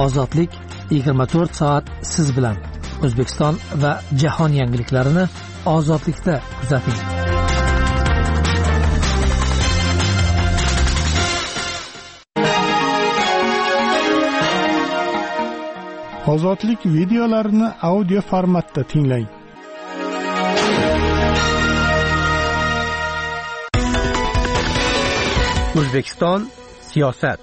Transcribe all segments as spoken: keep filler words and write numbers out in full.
Ozodlik yigirma to'rt soat siz bilan. O'zbekiston va jahon yangiliklarini Ozodlikda kuzating. Ozodlik videolarini audio formatda tinglang. O'zbekiston siyosat.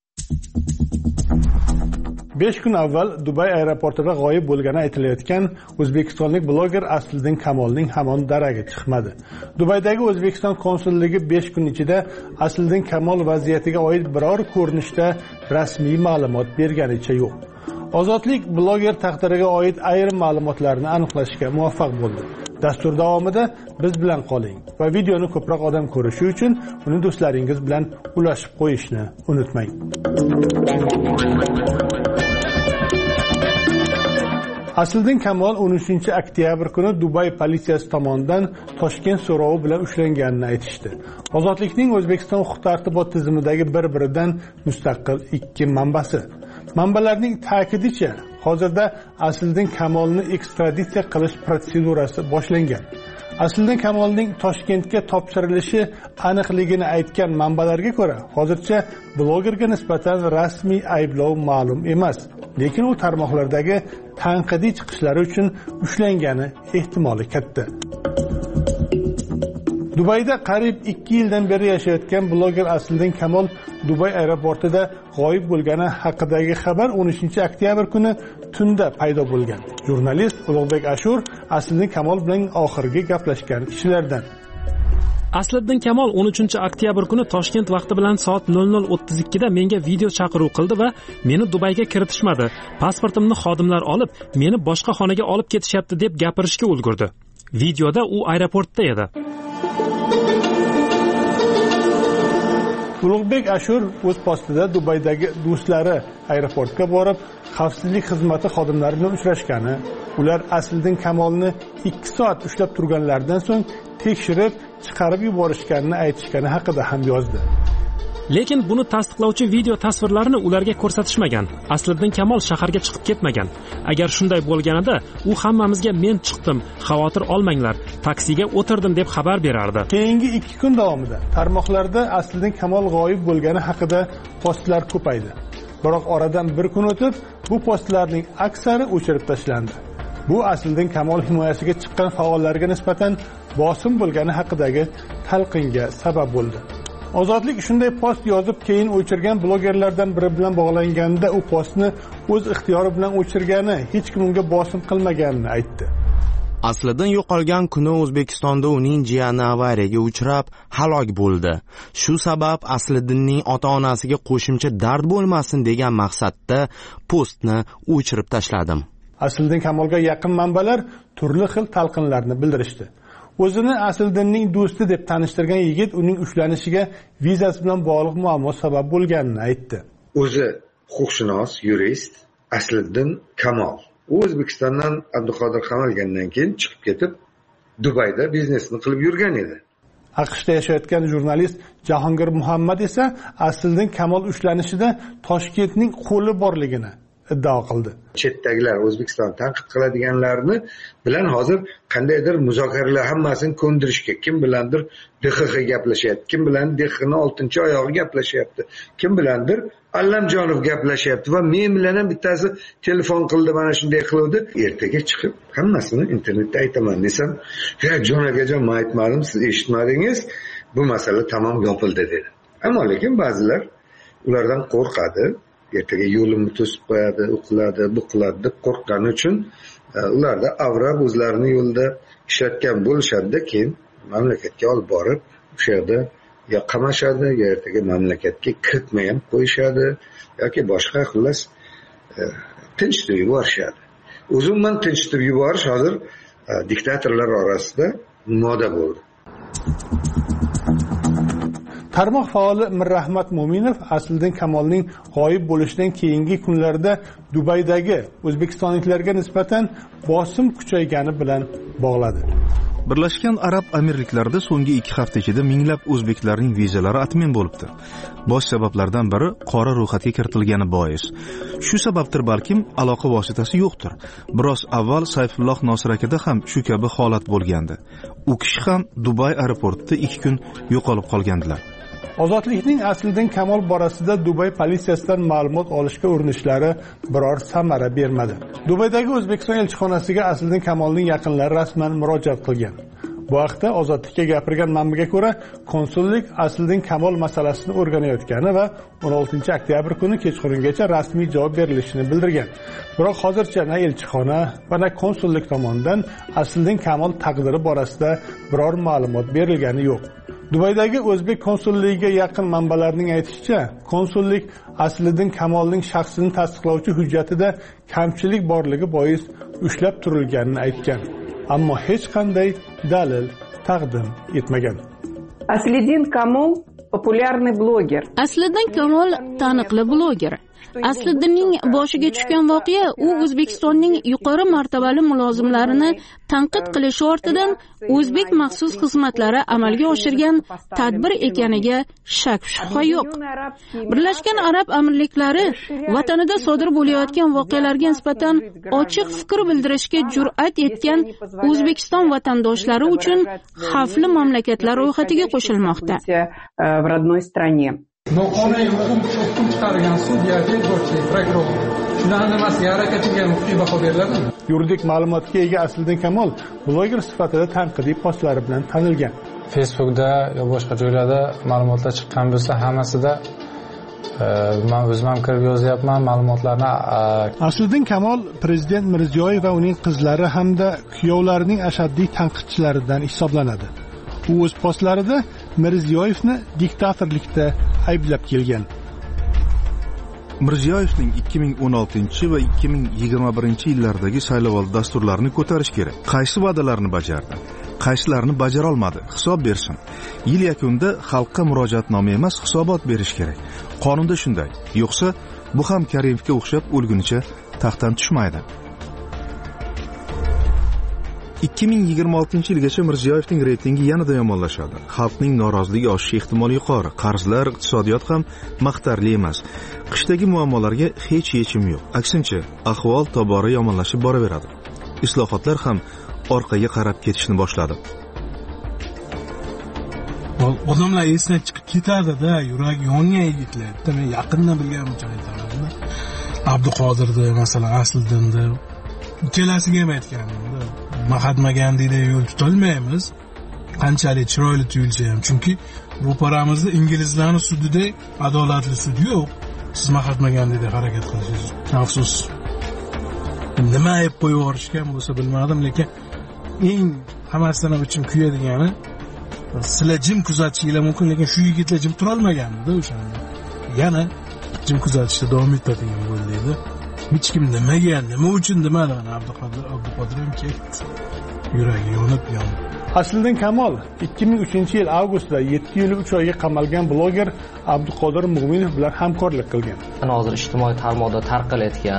besh kun avval Dubay aeroportida g'oyib bo'lgani aytilayotgan o'zbekistonlik bloger Asliddin Kamolning hamon daragi chiqmadi. Dubaydagi O'zbekiston konsulligi besh kun ichida Asliddin Kamol vaziyatiga oid biror ko'rinishda rasmiy ma'lumot berganicha yo'q. Ozodlik bloger taqdiriga oid ayrim ma'lumotlarni aniqlashga muvaffaq bo'ldi. Dastur davomida biz bilan qoling va videoni ko'proq odam ko'rishi uchun uni do'stlaringiz bilan ulashib qo'yishni unutmang. Asliddin Kamol o'n uchinchi oktyabr kuni Dubay politsiyasi tomonidan Toshkent so'rovi bilan ushlanganini aytishdi. Ozodlikning O'zbekiston huquq-tartibot tizimidagi bir-biridan mustaqil ikki manbasi. Manbalarning ta'kidicha, hozirda Asliddin Kamolni ekstraditsiya qilish protsedurasi boshlangan. Asliddin Kamolning Toshkentga topshirilishi aniqligini aytgan manbalarga ko'ra, hozircha blogerga nisbatan rasmiy ayblov ma'lum emas. Lekin u tarmoqlardagi tanqidiy chiqishlari uchun ushlangani ehtimoli katta. Dubayda qariyb ikki yildan beri yashayotgan bloger Asliddin Kamol Dubay aeroportida g'oyib bo'lgani haqidagi xabar o'n uchinchi oktyabr kuni tunda paydo bo'lgan. Jurnalist Ulug'bek Ashur Asliddin Kamol bilan oxirgi gaplashgan kishilardan. Asliddin Kamol o'n uchinchi oktyabr kuni Toshkent vaqti bilan soat nol nol o'ttiz ikki da menga video chaqiruv qildi va meni Dubayga kiritishmadi. Pasportimni xodimlar olib, meni boshqa xonaga olib ketishyapti deb gapirishga ulgurdi. Videoda u aeroportda edi. Ulug'bek Ashur o'z postida Dubaydagi do'stlari aeroportga borib, xavfsizlik xizmati xodimlari bilan uchrashgani, ular Asliddin Kamolni ikki soat ushlab turganlaridan so'ng tekshirib, chiqarib yuborishganini aytishgani haqida ham yozdi. Lekin buni tasdiqlovchi video tasvirlarini ularga ko'rsatishmagan. Asliddin Kamol shaharga chiqib ketmagan. Agar shunday bo'lganida, u hammamizga men chiqdim, xavotir olmanglar, taksiga o'tirdim deb xabar berardi. Keyingi ikki kun davomida tarmoqlarda Asliddin Kamol g'oyib bo'lgani haqida postlar ko'paydi. Biroq oradan bir kun o'tib, bu postlarning aksari o'chirib tashlandi. Bu Asliddin Kamol himoyasiga chiqqan faollarga nisbatan bosim bo'lgani haqidagi talqinga sabab bo'ldi. Ozodlik shunday post yozib, keyin o'chirgan blogerlardan biri bilan bog'langanda u postni o'z ixtiyori bilan o'chirgani, hech kim unga bosim qilmaganini aytdi. Asliddin yo'qolgan kuni O'zbekistonda uning jiyani avariyaga uchrab halok bo'ldi. Shu sabab Asliddinning ota-onasiga qo'shimcha dard bo'lmasin degan maqsadda postni o'chirib tashladim. Asliddin Kamolga yaqin manbalar turli xil talqinlarni bildirishdi. O'zini Asliddinning do'sti deb tanishtirgan yigit uning ushlanishiga vizasi bilan bog'liq muammo sabab bo'lganini aytdi. O'zi huquqshunos, yurist Asliddin Kamol. U O'zbekistondan Abduqodir qamalgandan keyin chiqib ketib, Dubayda biznesini qilib yurgan edi. AQShda yashayotgan jurnalist Jahongir Muhammad esa Asliddin Kamol ushlanishida Toshkentning qo'li borligini iddao qildi. Chetdagilar O'zbekiston tanqid qiladiganlarni bilan hozir qandaydir muzokaralar hammasini ko'ndirishga, kim bilandir D X X gaplashyapti, kim bilan D X X'ning oltinchi oyog'i gaplashyapti, kim bilandir Allamjonov gaplashyapti va men bilan ham bittasi telefon qildi, mana shunday qildi. Ertaga chiqib hammasini internetda aytaman desam, "Ya jon akajon, men aytmadim, siz eshitmadingiz, bu masala tamom yopildi" dedi. Ammo lekin ba'zilar ulardan qo'rqadi. Ertaga yo'limni to'sib qo'yadi, u qiladi, bu qiladi deb qo'rqqani uchun ularda avrab o'zlarini yo'lda ishlatgan bo'lishadi, keyin mamlakatga olib borib, o'sha yerda yo qamashadi, yo ertaga mamlakatga kiritmay ham qo'yishadi yoki boshqa xullas tinchtirib yuborishadi. O'zimman tinchtirib yuborish hozir diktatorlar orasida moda bo'ldi. Tarmoq faoli Mirrahmat Mo'minov Asliddin Kamolning g'oyib bo'lishidan keyingi kunlarda Dubaydagi o'zbekistonliklarga nisbatan bosim kuchaygani bilan bog'ladi. Birlashgan Arab Amirliklarida so'nggi ikki hafta ichida minglab o'zbeklarning vizalari atmen bo'libdi. Bosh sabablardan biri qora ro'yxatga kiritilgani bois. Shu sababdir balkim aloqa vositasi yo'qdir. Biroz avval Sayfulloh Nosir akada ham shu kabi holat bo'lgandi. U kishi ham Dubay aeroportida ikki kun yo'qolib qolgandilar. Ozodlikning aslidan kamol borasida Dubay politsiyasidan ma'lumot olishga urinishlari biror samara bermadi. Dubaydagi O'zbekiston elchixonasiga aslidan kamolning yaqinlari rasman murojaat qilgan. Bu haqda Ozodlikka gapirgan manbaga ko'ra, konsullik aslidan kamol masalasini o'rganayotgani va o'n oltinchi oktyabr kuni kechqurungacha rasmiy javob berilishini bildirgan. Biroq hozircha na elchixona va na konsullik tomonidan aslidan kamol taqdiri borasida biror ma'lumot berilgani yo'q. Dubaydagi o'zbek konsulligiga yaqin manbalarning aytishicha, konsullik aslidan kamolning shaxsini tasdiqlovchi hujjatida kamchilik borligi bois ushlab turilganini aytgan. Ammo hech qanday dalil taqdim etmagan. Asliddin Kamol populyarniy bloger. Asliddin Kamol taniqli bloger. Asliddinning boshiga tushgan voqea u O'zbekistonning yuqori martabali mulozimlarini tanqid qilish ortidan o'zbek maxsus xizmatlari amalga oshirgan tadbir ekaniga shak shubha yo'q. Birlashgan Arab Amirliklari vatanida sodir bo'layotgan voqealarga nisbatan ochiq fikr bildirishga jur'at etgan O'zbekiston vatandoshlari uchun xavfli mamlakatlar ro'yxatiga qo'shilmoqda. В родной стране. Noqonuniy hukm chiqargan sudyaga bo'yicha prokuror shularning nimasiga harakatiga huquqiy baho beriladi. Yuridik ma'lumotga ega Asliddin Kamol bloger sifatida tanqidiy postlari bilan tanilgan. Facebookda yo boshqa joylarda ma'lumotlar chiqqan bo'lsa, hammasida men o'zim ham kirib yozyapman ma'lumotlarni. Asliddin Kamol prezident Mirziyoyev va uning qizlari hamda kuyovlarining ashaddiy tanqidchilaridan hisoblanadi. U o'z postlarida Mirziyoyevni diktatorlikda ayblab kelgan. Mirziyoyevning ikki ming o'n oltinchi va ikki ming yigirma birinchi yillardagi saylovoldi dasturlarini ko'tarish kerak. Qaysi va'dalarni bajardi? Qaysilarini bajara olmadi? Hisob bersin. Yil yakunida xalqqa murojaatnoma emas, hisobot berish kerak. Qonunda shunday. Yo'qsa, bu ham Karimovga o'xshab o'lgunicha taxtdan tushmaydi. ikki ming yigirma oltinchi yilgacha Mirziyoyevning reytingi yanada yomonlashadi. Xalqning noroziligi oshishi ehtimoli yuqori. Qarzlar, iqtisodiyot ham maqtarli emas. Qishdagi muammolarga hech yechim yo'q. Aksincha, ahvol tobora yomonlashib boraveradi. Islohotlar ham orqaga qarab ketishni boshladi. Odamlar esdan chiqib ketadi-da, yuragi yongan yigitlar. Men yaqindan bilganim uchun aytaman. Abduqodirni, masalan, Asliddinni ikkalasiga ham aytganman-da. Mahatma Gandhi'da yo'l tutolmaymiz. Qanchalik chiroyli tuyulsa ham, chunki ro'paramizda inglizlarning sudida adolatli sud yo'q. Siz Mahatma Gandhi'da harakat qilishingiz afsus. Nima ayb qo'yib yuborishgan bo'lsa bilmadim, lekin eng hammasidan ham ichim kuyadigani sizlar jim kuzatishingiz mumkin, lekin shu yigitlar jim tura olmaganda o'shanda. Yana jim kuzatishda davom etadigan bo'ldi. Hech kim nimaga, nima uchun demadi. Abduqodir, Abduqodir ham ketdi. Yuragi yonib yonib. Asliddin Kamol ikki ming uchinchi yil avgustda yetti yil uch oyga qamalgan bloger Abduqodir Mo'minov bilan hamkorlik qilgan. Hozir ijtimoiy tarmoqda tarqalayotgan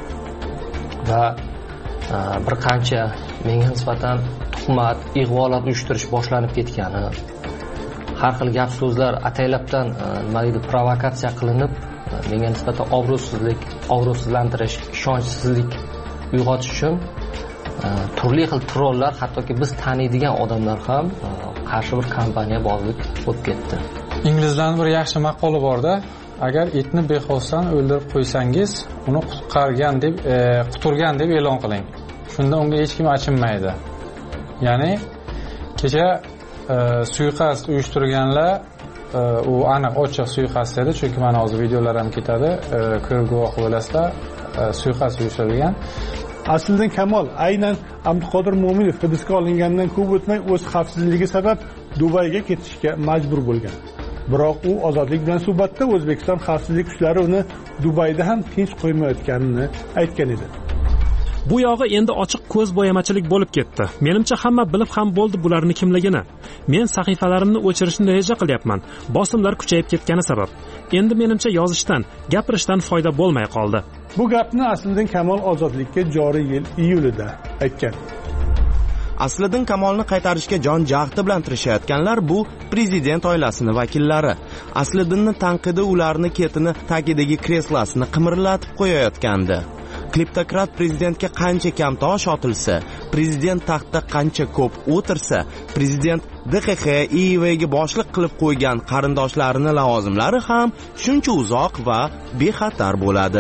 va bir qancha menga nisbatan tuhmat, ig'volar uyushtirish boshlanib ketgani, har xil gap so'zlar ataylabdan nima deydi, provokatsiya qilinib menga nisbatan obro'sizlik, obro'sizlantirish, ishonchsizlik uyg'otish uchun turli xil trollar, hattoki biz taniydigan odamlar ham qarshi bir kampaniya bozlik bo'lib ketdi. Inglizlarning bir yaxshi maqoli bor-da, agar itni bexosdan o'ldirib qo'ysangiz, uni qutqargan deb, quturgan deb e'lon qiling. Shunda unga hech kim achinmaydi. Ya'ni kecha suiqasd uyushtirganlar u aniq ochiq suiqasd edi, chunki mana hozir videolar ham ketadi, ko'rib guvoh bo'lasizlar, suiqasd uyushtirilgan. Asliddin Kamol aynan Abduqodir Mo'minov hibsga olingandan ko'p o'tmay o'z xavfsizligi sabab Dubayga ketishga majbur bo'lgan. Biroq u ozodlik bilan suhbatda O'zbekiston xavfsizlik kuchlari uni Dubayda ham tinch qo'ymayotganini aytgan edi. Bu yog'i endi ochiq ko'z bo'yamachilik bo'lib ketdi. Menimcha hamma bilib ham bo'ldi bularni kimligini. Men sahifalarimni o'chirishni reja qilyapman. Bosimlar kuchayib ketgani sabab. Endi menimcha yozishdan, gapirishdan foyda bo'lmay qoldi. Bu gapni Asliddin Kamol ozodlikka joriy yil iyulida aytgan. Asliddin Kamolni qaytarishga jon jahdi bilan tirishayotganlar bu prezident oilasini vakillari. Asliddinni tanqidi ularni ketini tagidagi kreslasini qimirlatib qo'yayotgandi. Kleptokrat prezidentga qancha kam tosh otilsa, prezident taxtda qancha ko'p o'tirsa, prezident D X X, I I Vga boshliq qilib qo'ygan qarindoshlarini lavozimlari ham shuncha uzoq va bexatar bo'ladi.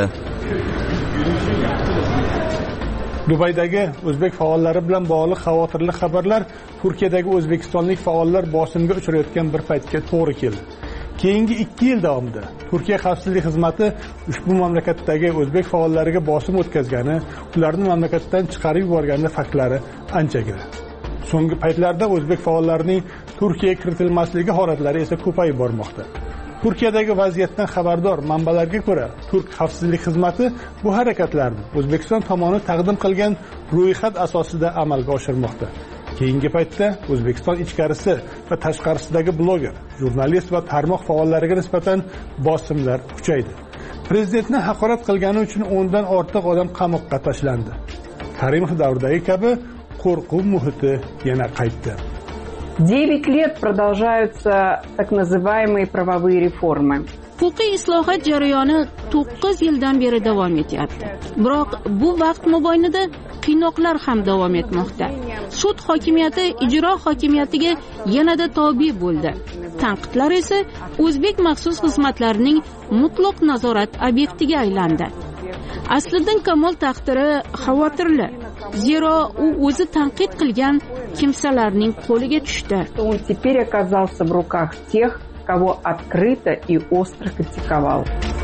Dubaydagi o'zbek faollari bilan bog'liq xavotirli xabarlar Turkiyadagi o'zbekistonlik faollar bosimga uchrayotgan bir paytga to'g'ri keldi. Keyingi ikki yil davomida Turkiya xavfsizlik xizmati ushbu mamlakatdagi o'zbek faollariga bosim o'tkazgani, ularni mamlakatdan chiqarib yuborgani faktlari anchaga. So'nggi paytlarda o'zbek faollarining Turkiyaga kiritilmasligi holatlari esa ko'payib bormoqda. Turkiyadagi vaziyatdan xabardor manbalarga ko'ra, Turk xavfsizlik xizmati bu harakatlarni O'zbekiston tomoni taqdim qilgan ro'yxat asosida amalga oshirmoqda. Keyingi paytda O'zbekiston ichkarisi va tashqarisidagi bloger, jurnalist va tarmoq faollariga nisbatan bosimlar kuchaydi. Prezidentni haqorat qilgani uchun o'ndan ortiq odam qamoqqa tashlandi. Karimov davridagi kabi qo'rquv muhiti yana qaytdi. девять лет продолжаются так называемые правовые реформы. Huquqiy islohot jarayoni to'qqiz yildan beri davom etyapti. Biroq bu vaqt mobaynida qiynoqlar ham davom etmoqda. Sud hokimiyati ijro hokimiyatiga yanada tobe bo'ldi. Tanqidlar esa o'zbek maxsus xizmatlarining mutlaq nazorat obyektiga aylandi. Asliddin Kamol taqdiri xavotirli. Zero u o'zi tanqid qilgan kimsalarning qo'liga tushdi. Он теперь оказался в руках тех, кого открыто и остро критиковал.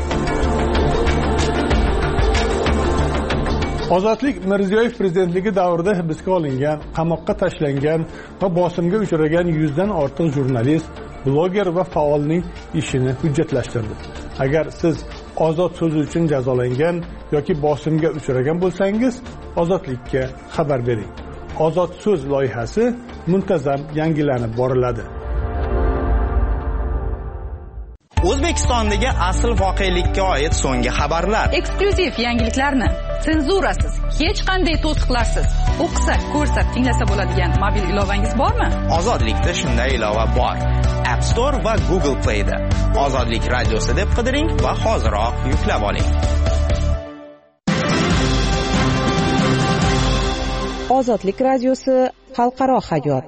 Ozodlik Mirziyoyev prezidentligi davrida hibsga olingan, qamoqqa tashlangan va bosimga uchragan yuzdan ortiq jurnalist, bloger va faolning ishini hujjatlashtirdi. Agar siz ozod so'zi uchun jazolangan yoki bosimga uchragan bo'lsangiz, Ozodlikka xabar bering. Ozod so'z loyihasi muntazam yangilanib boriladi. O'zbekistondagi asl voqelikka oid so'nggi xabarlar. Eksklyuziv yangiliklarni senzurasiz, hech qanday to'siqlarsiz o'qisa, ko'rsa, tinglasa bo'ladigan mobil ilovangiz bormi? Ozodlikda shunday ilova bor. App Store va Google Play'da. Ozodlik radiosi deb qidiring va hoziroq yuklab oling. Ozodlik radiosi xalqaro hayot.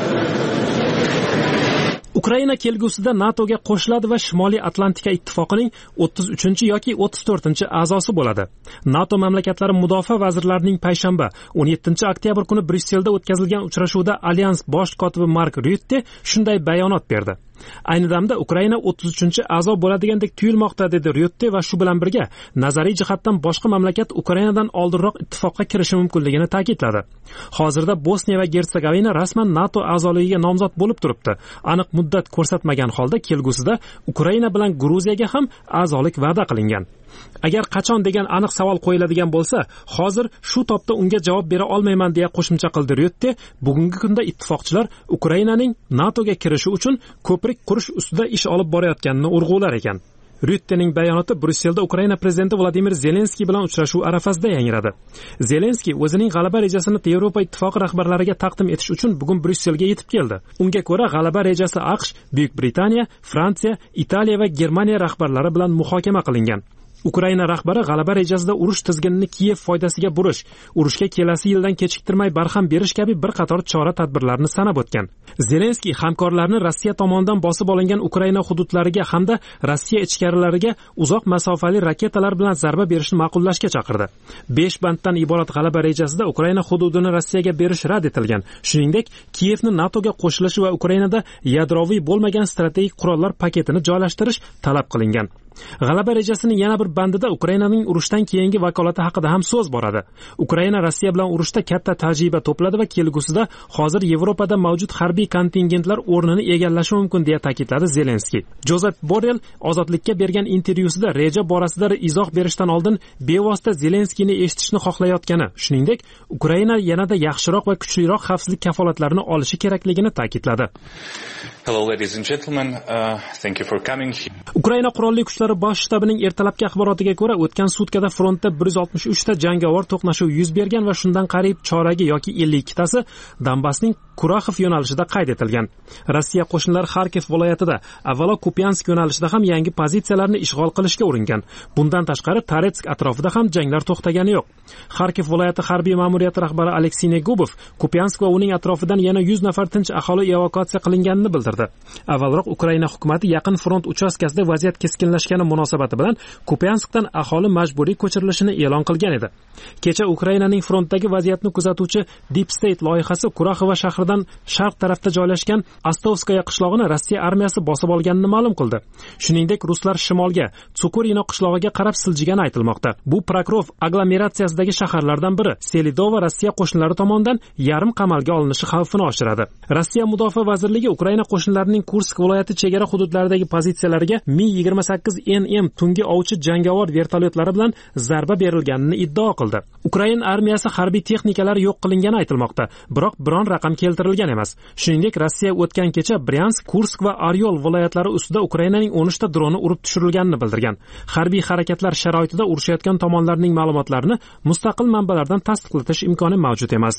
Ukraina kelgusida NATOga qo'shiladi va Shimoliy Atlantika ittifoqining o'ttiz uchinchi yoki o'ttiz to'rtinchi a'zosi bo'ladi. NATO mamlakatlari mudofaa vazirlarining payshanba o'n yettinchi oktyabr kuni Bryusselda o'tkazilgan uchrashuvda Alyans bosh kotibi Mark Rutte shunday bayonot berdi. Ayni damda Ukraina o'ttiz uchinchi a'zo bo'ladigandek tuyulmoqda, dedi Rutte va shu bilan birga nazariy jihatdan boshqa mamlakat Ukrainadan oldinroq ittifoqqa kirishi mumkinligini ta'kidladi. Hozirda Bosniya va Gersegovina rasman NATO a'zoligiga nomzod bo'lib turibdi. Aniq muddat ko'rsatmagan holda kelgusida Ukraina bilan Gruziyaga ham a'zolik va'da qilingan. Agar qachon degan aniq savol qo'yiladigan bo'lsa, hozir shu topda unga javob bera olmayman deya qo'shimcha qildi Rutte. Bugungi kunda ittifoqchilar Ukrainaning NATOga kirishi uchun ko'prik qurish ustida ish olib borayotganini urg'ular ekan. Ruttening bayonoti Bryusselda Ukraina prezidenti Vladimir Zelenskiy bilan uchrashuv arafasida yangradi. Zelenskiy o'zining g'alaba rejasini Yevropa ittifoqi rahbarlariga taqdim etish uchun bugun Bryusselga yetib keldi. Unga ko'ra, g'alaba rejasi AQSh, Buyuk Britaniya, Fransiya, Italiya va Germaniya rahbarlari bilan muhokama qilingan. Ukraina rahbari g'alaba rejasida urush tizginini Kiyev foydasiga burish, urushga kelasi yildan kechiktirmay barham berish kabi bir qator chora-tadbirlarni sanab o'tgan. Zelenskiy hamkorlarni Rossiya tomonidan bosib olingan Ukraina hududlariga hamda Rossiya ichkarilariga uzoq masofali raketalar bilan zarba berishni ma'qullashga chaqirdi. besh banddan iborat g'alaba rejasida Ukraina hududini Rossiyaga berish rad etilgan. Shuningdek, Kiyevni NATOga qo'shilishi va Ukrainada yadroviy bo'lmagan strategik qurollar paketini joylashtirish talab qilingan. G'alaba rejasining yana bir bandida Ukrainaning urushdan keyingi vakolati haqida ham so'z boradi. Ukraina Rossiya bilan urushda katta tajriba to'pladi va kelgusida hozir Yevropada mavjud harbiy kontingentlar o'rnini egallashi mumkin deya ta'kidladi Zelenskiy. Jozef Borrell Ozodlikka bergan intervyusida reja borasida izoh berishdan oldin bevosita Zelenskiyni eshitishni xohlayotgani, shuningdek, Ukraina yanada yaxshiroq va kuchliroq xavfsizlik kafolatlarini olishi kerakligini ta'kidladi. Hello, ladies and gentlemen. Uh, thank you for coming. Ukraina qurolli kuchlari bosh shtabining ertalabki axborotiga ko'ra, o'tgan sutkada frontda bir yuz oltmish uch ta jangovar to'qnashuv yuz bergan va shundan qariyb choragi yoki ellik ikki tasi Donbassning Kuraxov yo'nalishida qayd etilgan. Rossiya qo'shinlari Xarkov viloyatida, avvalo Kupiansk yo'nalishida ham yangi pozitsiyalarni ishg'ol qilishga uringan. Bundan tashqari Toretsk atrofida ham janglar to'xtagani yo'q. Xarkov viloyati harbiy ma'muriyati rahbari Aleksey Negubov Kupiansk va uning atrofidan yana yuz nafar tinch aholi evakuatsiya qilinganini bildirdi. Avvalroq Ukraina hukumatı yaqin front uchastkasida vaziyat keskinlashgani munosabati bilan Kupianskdan aholi majburiy ko'chirilishini e'lon qilgan edi. Kecha Ukrainaning frontdagi vaziyatni kuzatuvchi Deep State loyihasi Kuraxova shahridan sharq tarafda joylashgan Astovskaya qishlog'ini Rossiya armiyasi bosib olganini ma'lum qildi. Shuningdek, ruslar shimolga Tsukurino qishlog'iga qarab siljigani aytilmoqda. Bu Prokrov aglomeratsiyasidagi shaharlardan biri. Selidova Rossiya qo'shinlari tomonidan yarim qamalga olinishi xavfini oshiradi. Rossiya mudofaa vazirligi Ukraina qo'shinlarining Kursk viloyati chegara hududlaridagi pozitsiyalariga Mi yigirma sakkiz N M tungi ovchi jangovar vertolyotlari bilan zarba berilganini iddao qildi. Ukraina armiyasi harbiy texnikalari yo'q qilingani aytilmoqda, biroq biron raqam keltirilgan emas. Shuningdek, Rossiya o'tgan kecha Bryansk, Kursk va Oryol viloyatlari ustida Ukrainaning o'n uch ta droni urib tushirilganini bildirgan. Harbiy harakatlar sharoitida urushayotgan tomonlarning ma'lumotlarini mustaqil manbalardan tasdiqlatish imkoni mavjud emas.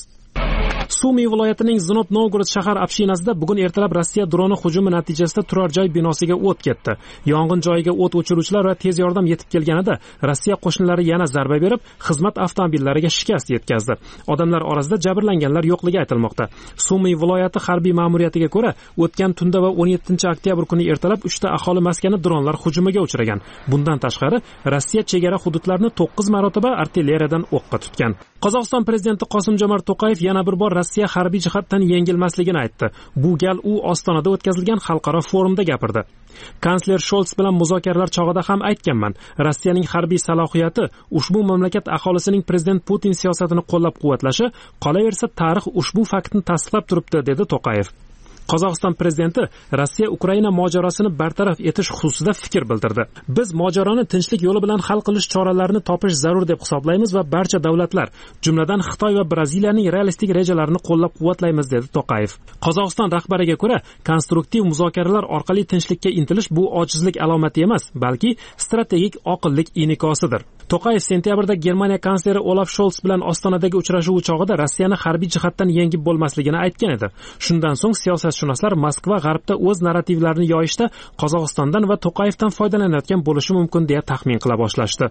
Sumy viloyatining Znot Novgorod shahar общинasida bugun ertalab Rossiya droni hujumi natijasida turar joy binosiga o't ketdi. Yong'in joyiga o't o'chiruvchilar va tez yordam yetib kelganida Rossiya qo'shinlari yana zarba berib, xizmat avtomobillariga shikast yetkazdi. Odamlar orasida jabrlanganlar yo'qligi aytilmoqda. Sumy viloyati harbiy ma'muriyatiga ko'ra, o'tgan tunda va o'n yettinchi oktyabr kuni ertalab uch ta aholi maskani dronlar hujumiga uchragan. Bundan tashqari, Rossiya chegara hududlarini to'qqiz marotaba artilleriyadan o'qqa tutgan. Qozog'iston prezidenti Qosim-Jomart To'qayev yana bir bor Rossiya harbiy jihatdan yengilmasligini aytdi. Bu gal u Ostonada o'tkazilgan xalqaro forumda gapirdi. Kansler Sholts bilan muzokaralar chog'ida ham aytganman. Rossiyaning harbiy salohiyati ushbu mamlakat aholisining prezident Putin siyosatini qo'llab-quvvatlashi, qolaversa tarix ushbu faktni tasdiqlab turibdi, dedi To'qayev. Qozog'iston prezidenti Rossiya Ukraina mojarosini bartaraf etish xususida fikr bildirdi. Biz mojaroni tinchlik yo'li bilan hal qilish choralarini topish zarur deb hisoblaymiz va barcha davlatlar, jumladan Xitoy va Braziliyaning realistik rejalarini qo'llab-quvvatlaymiz, dedi To'qayev. Qozog'iston rahbariga ko'ra, konstruktiv muzokaralar orqali tinchlikka intilish bu ojizlik alomati emas, balki strategik oqillik inikosidir. To'qayev sentyabrda Germaniya kansleri Olaf Scholz bilan Ostonadagi uchrashuv chog'ida Rossiyani harbiy jihatdan yengib bo'lmasligini aytgan edi. Shundan so'ng siyosatshunoslar Moskva g'arbda o'z narrativlarini yoyishda Qozog'istondan va To'qayevdan foydalanayotgan bo'lishi mumkin deya taxmin qila boshlashdi.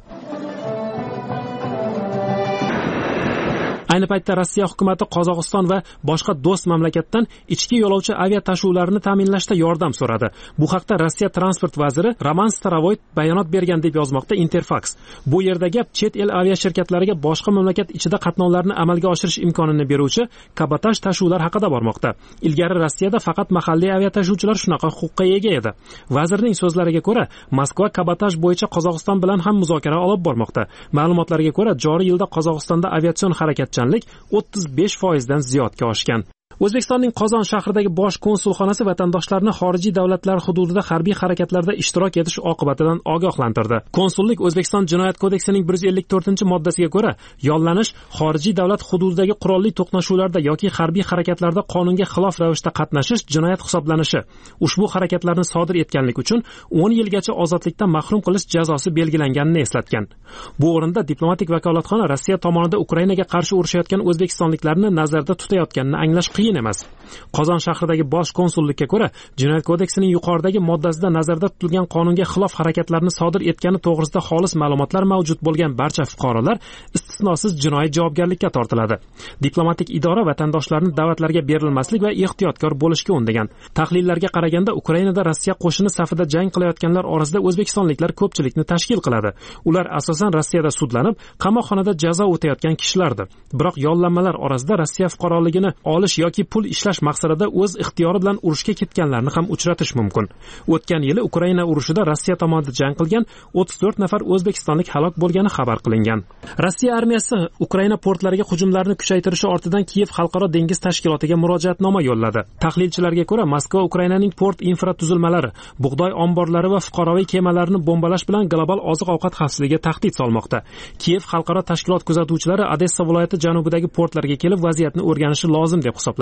Ayni paytda Rossiya hukumatı Qozog'iston va boshqa do'st mamlakatdan ichki yo'lovchi avia tashuvlarini ta'minlashda yordam so'radi. Bu haqda Rossiya transport vaziri Roman Starovoyt bayonot bergan deb yozmoqda Interfax. Bu yerda gap chet el avia shirkatlariga boshqa mamlakat ichida qatnovlarni amalga oshirish imkonini beruvchi kabotaj tashuvlar haqida bormoqda. Ilgari Rossiyada faqat mahalliy avia tashuvchilar shunaqa huquqqa ega edi. Vazirning so'zlariga ko'ra, Moskva kabotaj bo'yicha Qozog'iston bilan ham muzokara olib bormoqda. Ma'lumotlarga ko'ra, joriy yilda Qozog'istonda aviatsion harakatchanlik o'ttiz besh foiz dan ziyodga oshgan. O'zbekistonning Qozon shahridagi bosh konsulxonasi vatandoshlarni xorijiy davlatlar hududida harbiy harakatlarda ishtirok etish oqibatidan ogohlantirdi. Konsullik O'zbekiston Jinoyat kodeksining bir yuz ellik to'rtinchi moddasiga ko'ra, yollanish xorijiy davlat hududidagi qurolli to'qnashuvlarda yoki harbiy harakatlarda qonunga xilof ravishda qatnashish jinoyat hisoblanishi. Ushbu harakatlarni sodir etganlik uchun o'n yilgacha ozodlikdan mahrum qilish jazosi belgilanganini eslatgan. Bu o'rinda diplomatik vakolatxona Rossiya tomonidan Ukrainaga qarshi urushayotgan o'zbekistonliklarni nazarda tutayotganini anglash qiyin emas. Qozon shahridagi bosh konsullikka ko'ra, Jinoyat kodeksining yuqoridagi moddasida nazarda tutilgan qonunga xilof harakatlarni sodir etgani to'g'risida xolis ma'lumotlar mavjud bo'lgan barcha fuqarolar istisnosiz jinoiy javobgarlikka tortiladi. Diplomatik idora vatandoshlarni da'vatlarga berilmaslik va ehtiyotkor bo'lishga undagan. Tahlillarga qaraganda, Ukrainada Rossiya qo'shini safida jang qilayotganlar orasida o'zbekistonliklar ko'pchilikni tashkil qiladi. Ular asosan Rossiyada sudlanib, qamoqxonada jazo o'tayotgan kishilardir. Biroq yollanmalar orasida Rossiya fuqaroligini olish yoki pul ishlash maqsadida o'z ixtiyori bilan urushga ketganlarni ham uchratish mumkin. O'tgan yili Ukraina urushida Rossiya tomonidan jang qilgan o'ttiz to'rt nafar o'zbekistonlik halok bo'lgani xabar qilingan. Rossiya armiyasi Ukraina portlariga hujumlarni kuchaytirishi ortidan Kiyev xalqaro dengiz tashkilotiga murojaatnoma yo'lladi. Tahlilchilarga ko'ra, Moskva Ukrainaning port infratuzilmalari, bug'doy omborlari va fuqaroviy kemalarni bombalash bilan global oziq-ovqat xavfsizligiga tahdid solmoqda. Kiyev xalqaro tashkilot kuzatuvchilari Odessa viloyati janubidagi portlarga kelib vaziyatni o'rganishi lozim deb hisoblaydi.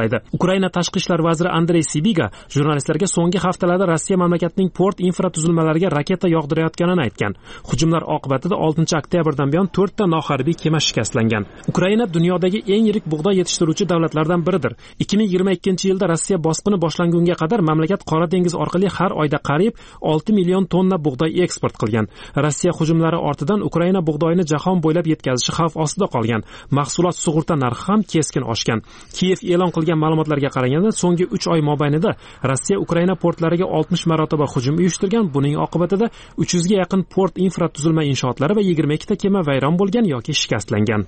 ta'kidlaydi. Ukraina tashqi ishlar vaziri Andrey Sibiga jurnalistlarga so'nggi haftalarda Rossiya mamlakatining port infratuzilmalariga raketa yog'dirayotganini aytgan. Hujumlar oqibatida oltinchi oktyabrdan buyon to'rtta noharbiy kema shikastlangan. Ukraina dunyodagi eng yirik bug'doy yetishtiruvchi davlatlardan biridir. ikki ming yigirma ikkinchi yilda Rossiya bosqini boshlangunga qadar mamlakat Qora dengiz orqali har oyda qariyb olti million tonna bug'doy eksport qilgan. Rossiya hujumlari ortidan Ukraina bug'doyini jahon bo'ylab yetkazishi xavf ostida qolgan. Mahsulot sug'urta narxi ham keskin oshgan. Kiyev e'lon qilgan ma'lumotlarga qaraganda, so'nggi uch oy mobaynida Rossiya Ukraina portlariga oltmish marotaba hujum uyushtirgan. Buning oqibatida uch yuzga yaqin port infratuzilma inshootlari va yigirma ikkita kema vayron bo'lgan yoki shikastlangan.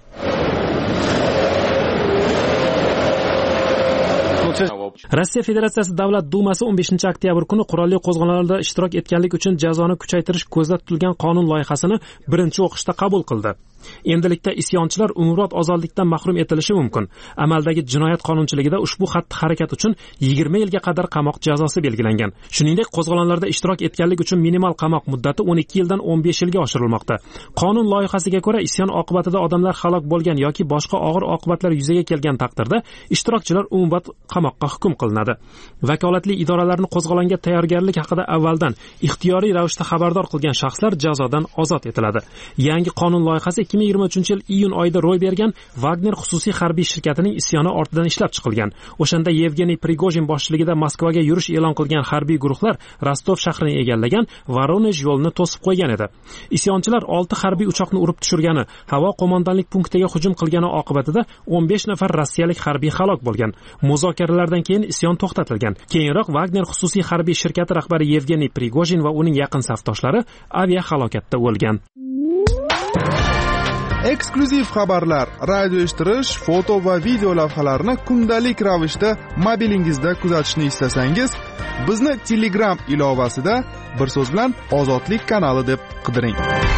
Rossiya Federatsiyasi Davlat Dumasi o'n beshinchi oktyabr kuni qurolli qo'zg'olonlarda ishtirok etganlik uchun jazoni kuchaytirish ko'zda tutilgan qonun loyihasini birinchi o'qishda qabul qildi. Endilikda isyonchilar umrbod ozodlikdan mahrum etilishi mumkin. Amaldagi jinoyat qonunchiligida ushbu xatti-harakat uchun yigirma yilga qadar qamoq jazosi belgilangan. Shuningdek, qo'zg'olonlarda ishtirok etganlik uchun minimal qamoq muddati o'n ikki yildan o'n besh yilga oshirilmoqda. Qonun loyihasiga ko'ra, isyon oqibatida odamlar halok bo'lgan yoki boshqa og'ir oqibatlar yuzaga kelgan taqdirda ishtirokchilar umrbod qamoqqa hukm qilinadi. Vakolatli idoralarni qo'zg'olonga tayyorgarlik haqida avvaldan ixtiyoriy ravishda xabardor qilgan shaxslar jazodan ozod etiladi. Yangi qonun loyihasi ikki ming yigirma uchinchi yil iyun oyida ro'y bergan Wagner xususiy harbiy shirkatining isyoni ortidan ishlab chiqilgan. O'shanda Yevgeniy Prigojin boshchiligida Moskvaga yurish e'lon qilgan harbiy guruhlar Rostov shahrini egallagan, Voronej yo'lini to'sib qo'ygan edi. Isyonchilar olti harbiy uchoqni urib tushirgani, havo qo'mondonlik punktiga hujum qilgani oqibatida o'n besh nafar rossiyalik harbiy halok bo'lgan. Muzokaralardan keyin isyon to'xtatilgan. Keyinroq Wagner xususiy harbiy shirkati rahbari Yevgeniy Prigojin va uning yaqin safdoshlari aviahalokatda o'lgan. Eksklyuziv xabarlar, radio eshittirish, foto va video lavhalarni kundalik ravishda mobilingizda kuzatishni istasangiz, bizni Telegram ilovasida bir so'z bilan Ozodlik kanali deb qidiring.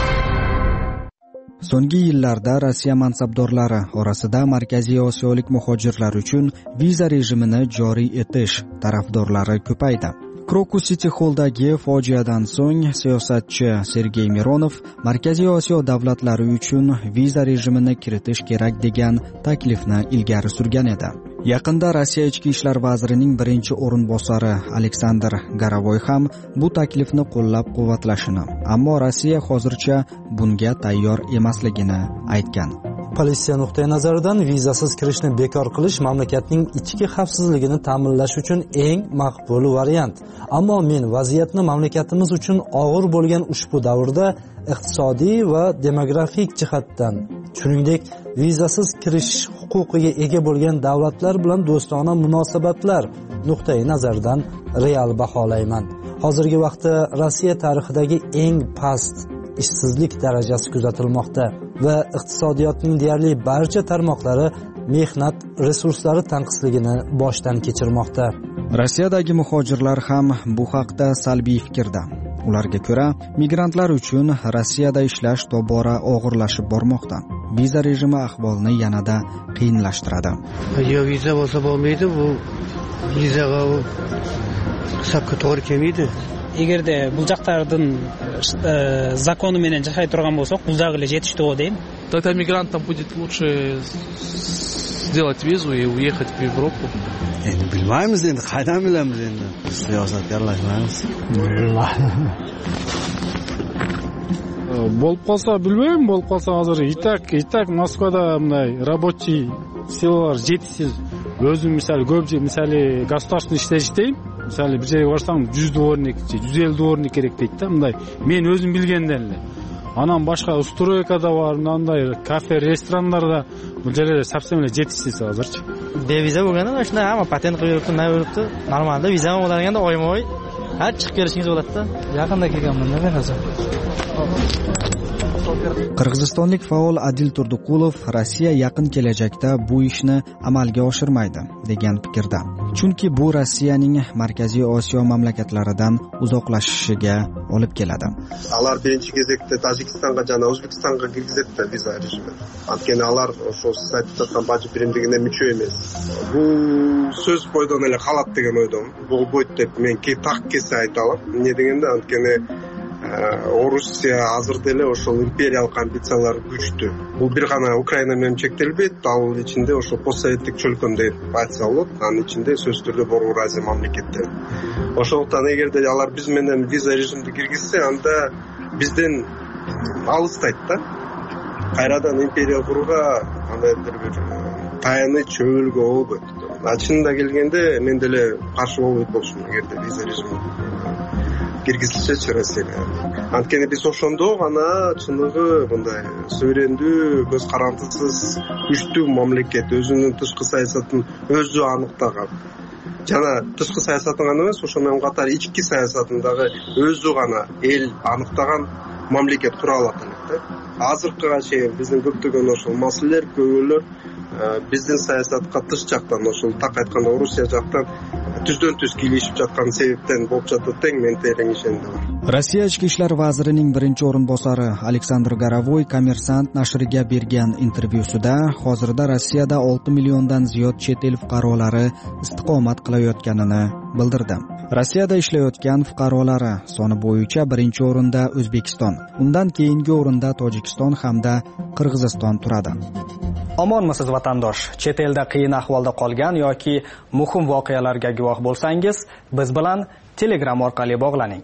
So'nggi yillarda Rossiya mansabdorlari orasida Markaziy Osiyolik muhojirlar uchun viza rejimini joriy etish tarafdorlari ko'paydi. Krokus City Hall'dagi fojiadan so'ng siyosatchi Sergey Mironov Markaziy Osiyo davlatlari uchun viza rejimini kiritish kerak degan taklifni ilgari surgan edi. Yaqinda Rossiya ichki ishlar vazirining birinchi o'rinbosari Aleksandr Garovoy ham bu taklifni qo'llab-quvvatlashini, ammo Rossiya hozircha bunga tayyor emasligini aytgan. Politsiya nuqtai nazaridan vizasiz kirishni bekor qilish mamlakatning ichki xavfsizligini ta'minlash uchun eng maqbul variant. Ammo men vaziyatni mamlakatimiz uchun og'ir bo'lgan ushbu davrda iqtisodiy va demografik jihatdan, shuningdek vizasiz kirish huquqiga ega bo'lgan davlatlar bilan do'stona munosabatlar nuqtai nazaridan real baholayman. Hozirgi vaqtda Rossiya tarixidagi eng past ishsizlik darajasi kuzatilmoqda va iqtisodiyotning deyarli barcha tarmoqlari mehnat resurslari tanqisligini boshdan kechirmoqda. Rossiyadagi muhojirlar ham bu haqda salbiy fikrda. Ularga ko'ra, migrantlar uchun Rossiyada ishlash tobora og'irlashib bormoqda. Viza rejimi ahvolni yanada qiyinlashtiradi. Yo viza bo'lsa bo'lmaydi, bu vizaga hisobga to'g'ri kelmaydi. Agarda bu jaqlardan zakoni bilan jahayib turgan bo'lsak, bu jaqlarga yetishdi deydi. Тогда мигрантам будет лучше сделать визу и уехать в Европу. Endi bilmaymiz, endi qaydan bilamiz, endi siyosatga aralashmaymiz. Bo'lib qolsa bilmayman, bo'lib qolsa hozir itak, itak Moskvada bunday рабочий силалар жетishsiz. O'zim misol ko'pchi, misol государственный ishda ishtayman. Misol bir joyga borsam yuz dvornik, yuz ellik dvornik kerak deydi-da, bunday. Men o'zim bilgandarlar. Anam boshqa ustroykada bor, bunday kafe, restoranlarda bu joylar совсем жетishsiz hozircha. Beviza bo'lganda shunday hamma patent qilib yuribdi, nima yuribdi? Normalda viza bo'lganda oyma-oy har chiqib kelishingiz bo'ladi-da. Yaqinda kelganman, nima narsa. Qirg'izistonlik faol Adil Turduqulov Rossiya yaqin kelajakda bu ishni amalga oshirmaydi degan fikrda. Chunki bu Rossiyaning Markaziy Osiyo mamlakatlaridan uzoqlashishiga olib keladi. Alar birinchi кезекте Tojikistonga jana O'zbekistonga kirgizadi viza rejimi. Antkeni alar o'sha saytda turgan baji birimligiga мүчө emas. Bu so'z qo'ydan ele xalat degan o'ydim. Bu bo'yt deb men ki taq kelsa aytalam. Ne degenda antkeni Орусия азыр деле ошол империялык амбициялар күчтүү. Бул бир гана Украина менен чектелбейт, ал ичинде ошо постсоветтик чөлкөм деп айтса болот. Анын ичинде сөзсүз түрдө Борбор Азия мамлекеттери. Ошондуктан эгерде алар биз менен виза режимди киргизсе, анда бизден алыстайт да. Кайрадан империя курууга андайдыр бир таяныч чөбөлгө болбойт. Чынында келгенде мен деле каршы болбойт болчумун эгерде виза режими киргизилсечи Россияга. Анткени биз ошондо гана чыныгы мындай суверендүү, көз карандысыз, күчтүү мамлекет өзүнүн тышкы саясатын өзү аныктаган. Жана тышкы саясатын гана эмес, ошо менен катар ички саясатын дагы өзү гана эл аныктаган мамлекет кура алат элек да. Азыркыга чейин биздин көптөгөн ошол маселелер, көбөлөр биздин саясатка тыш жактан, ошол так айтканда Орусия жактан түздөн түз кийлешип жаткан себептен болуп жатат тең мен терең ишендим. Россия ички иштер вазириning birinchi o'rinbosari Aleksandr Garovoy Kommersant nashriga bergan intervyusida hozirda Rossiyada olti milliondan ziyod chet el fuqarolari istiqomat qilayotganini bildirdi. Rossiyada ishlayotgan fuqarolari soni bo'yicha birinchi o'rinda O'zbekiston, undan keyingi o'rinda Tojikiston hamda Qirg'iziston turadi. Omonmisiz vatandosh? Chet elda qiyin ahvolda qolgan yoki muhim voqealarga guvoh bo'lsangiz, biz bilan Telegram orqali bog'laning.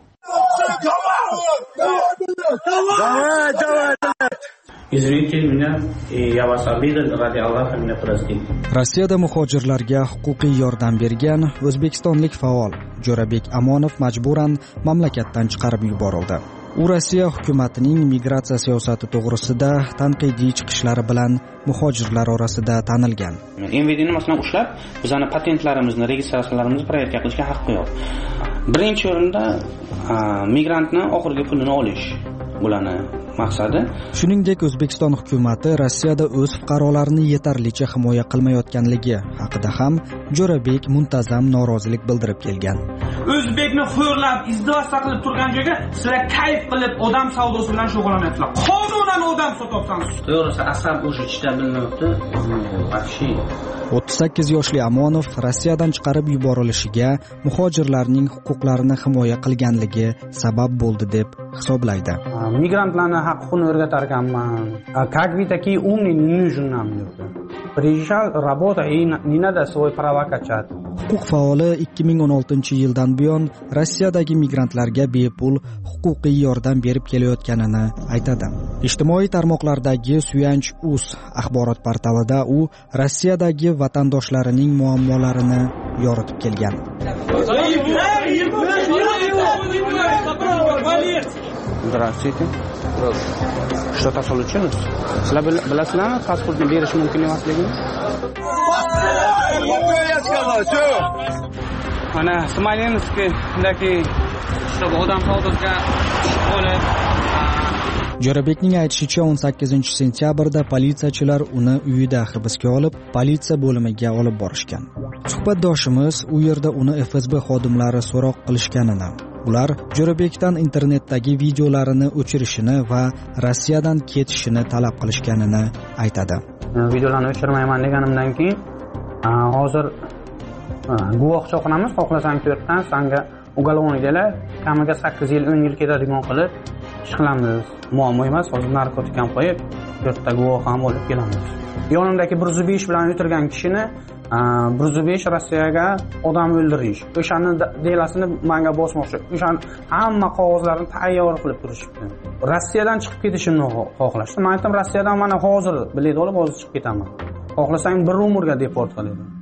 Извините меня, я вас обидел, ради Аллаха меня простите. Rossiyada muhojirlarga huquqiy yordam bergan o'zbekistonlik faol Jo'rabek Amonov majburan mamlakatdan chiqarib yuborildi. U Rossiya hukumatining migratsiya siyosati to'g'risida tanqidiy chiqishlari bilan muhojirlar orasida tanilgan. M V Dni masalan ushlab, bizning patentlarimizni, registratsiyalarimizni proyektga qilishga haqqi yo'q. Birinchi o'rinda migrantni oxirgi pulini olish bularni maqsadi. Shuningdek, O'zbekiston hukumati Rossiyada o'z fuqarolarini yetarlicha himoya qilmayotganligi haqida ham Jo'rabek muntazam norozilik bildirib kelgan. O'zbekni xo'rlab, izdivos qilib turgan joyga sizlar kayf qilib odam savdosi bilan shug'ullanyapsizlar. Qonunan odam sotyapsiz. To'g'risi, asab o'sha ichda bilinyapti. Vahshiy. o'ttiz sakkiz yoshli Amonov Rossiyadan chiqarib yuborilishiga muhojirlarning huquqlarini himoya qilganligi sabab bo'ldi deb hisoblaydi. Migrantlarni haqqini o'rgatar ekanman. Как вы такие умные, не нужны нам. Приезжал, работа и не надо свой права качать. Huquq faoli ikki ming o'n oltinchi yildan buyon Rossiyadagi migrantlarga bepul huquqiy yordam berib kelayotganini aytadi. Ijtimoiy tarmoqlardagi Suyanch.uz axborot portalida u Rossiyadagi vatandoshlarining muammolarini yoritib kelgan. Здравствуйте. Что-то случилось? Sizlar bilasizlarmi pasportni berish mumkin emasligini? Mana Smolenskdagi чтобы odam savdosiga olib Jo'rabekning aytishicha, o'n sakkizinchi sentyabrda politsiyachilar uni uyida hibsga olib, politsiya bo'limiga olib borishgan. Suhbatdoshimiz u yerda uni F S B xodimlari so'roq qilishganini, ular Jo'rabekdan internetdagi videolarini o'chirishini va Rossiyadan ketishini talab qilishganini aytadi. Videolarni o'chirmayman deganimdan keyin hozir guvoh chaqiramiz, xohlasang to'rtdan, senga uголовныйdalar, kamiga sakkiz yil, o'n yil ketadigan qilib chiqilamiz. Muammo emas, hozir narkotik ham qo'yib, to'rtta guvoh ham olib kelamiz. Yonimdagi bir yuz besh bilan o'tirgan kishini bir yuz besh Rossiyaga odam o'ldirish, o'shani delasini menga bosmoqchi. O'shan hamma qog'ozlarini tayyor qilib turishibdi. Rossiyadan chiqib ketishimni xohlashdi. Men aytdim, Rossiyadan mana hozir bilet olib hozir chiqib ketaman. Xohlasang bir umrga deport qil dedi.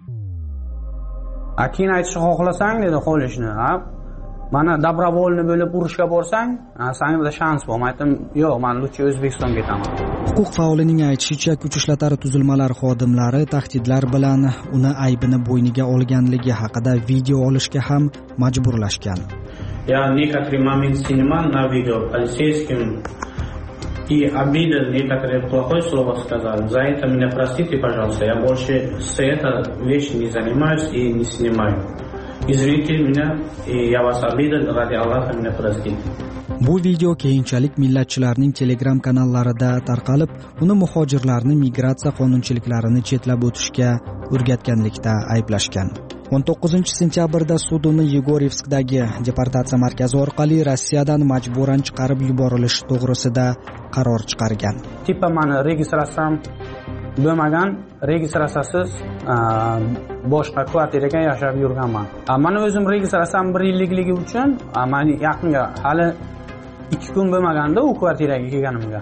A keyin aytishni xohlasang dedi qolishni. Ha? Mana добровольно bo'lib urushga borsang, senga shans bor. Men aytdim, yo'q, men lutchi O'zbekistonga ketaman. Huquq faolining aytishicha, kuch ishlatar tuzilmalar xodimlari tahdidlar bilan uni aybini bo'yniga olganligi haqida video olishga ham majburlashgan. Я некоторый момент снимал на видео полицейским и обидел, некоторые плохое слово сказал. За это меня простите, пожалуйста. Я больше с этой вещью не занимаюсь и не снимаю. Извините меня, и я вас обидел, ради Аллаха меня простите. Bu video keyinchalik millatchilarning Telegram kanallarida tarqalib, uni muhojirlarni migratsiya qonunchiliklarini chetlab o'tishga o'rgatganlikda ayblashgan. o'n to'qqizinchi sentyabrda Suduni Yegorevskdagi deportatsiya markazi orqali Rossiyadan majburan chiqarib yuborilishi to'g'risida qaror chiqargan. Tipa mani registratsiyam bo'lmagan, registratsiyasiz boshqa kvartiraga yashab yurganman. Mana o'zim registratsiyam bir yillikligi uchun men yaqinga hali ikki kun bo'lmaganda u kvartiraga kelganimga.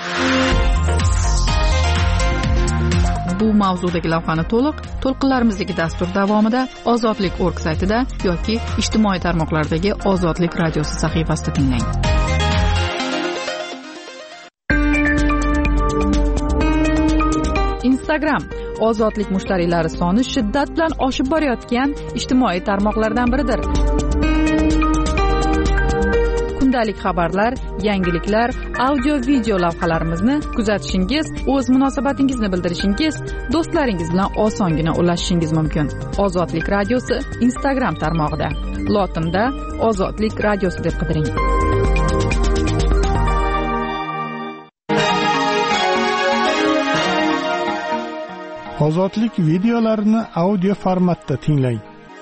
Bu mavzudagi lavhani to'liq to'lqinlarimizdagi dastur davomida Ozodlik nokta org saytida yoki ijtimoiy tarmoqlardagi Ozodlik radiosi sahifasida tinglang. Instagram Ozodlik mushtariylari soni shiddat bilan oshib borayotgan ijtimoiy tarmoqlardan biridir. Kundalik xabarlar, yangiliklar, audio-video lavhalarimizni kuzatishingiz, o'z munosabatingizni bildirishingiz, do'stlaringiz bilan osongina ulashishingiz mumkin. Ozodlik radiosi Instagram tarmog'ida. Lotinda Ozodlik radiosi deb qidiring. Ozodlik videolarini audio formatda tinglang.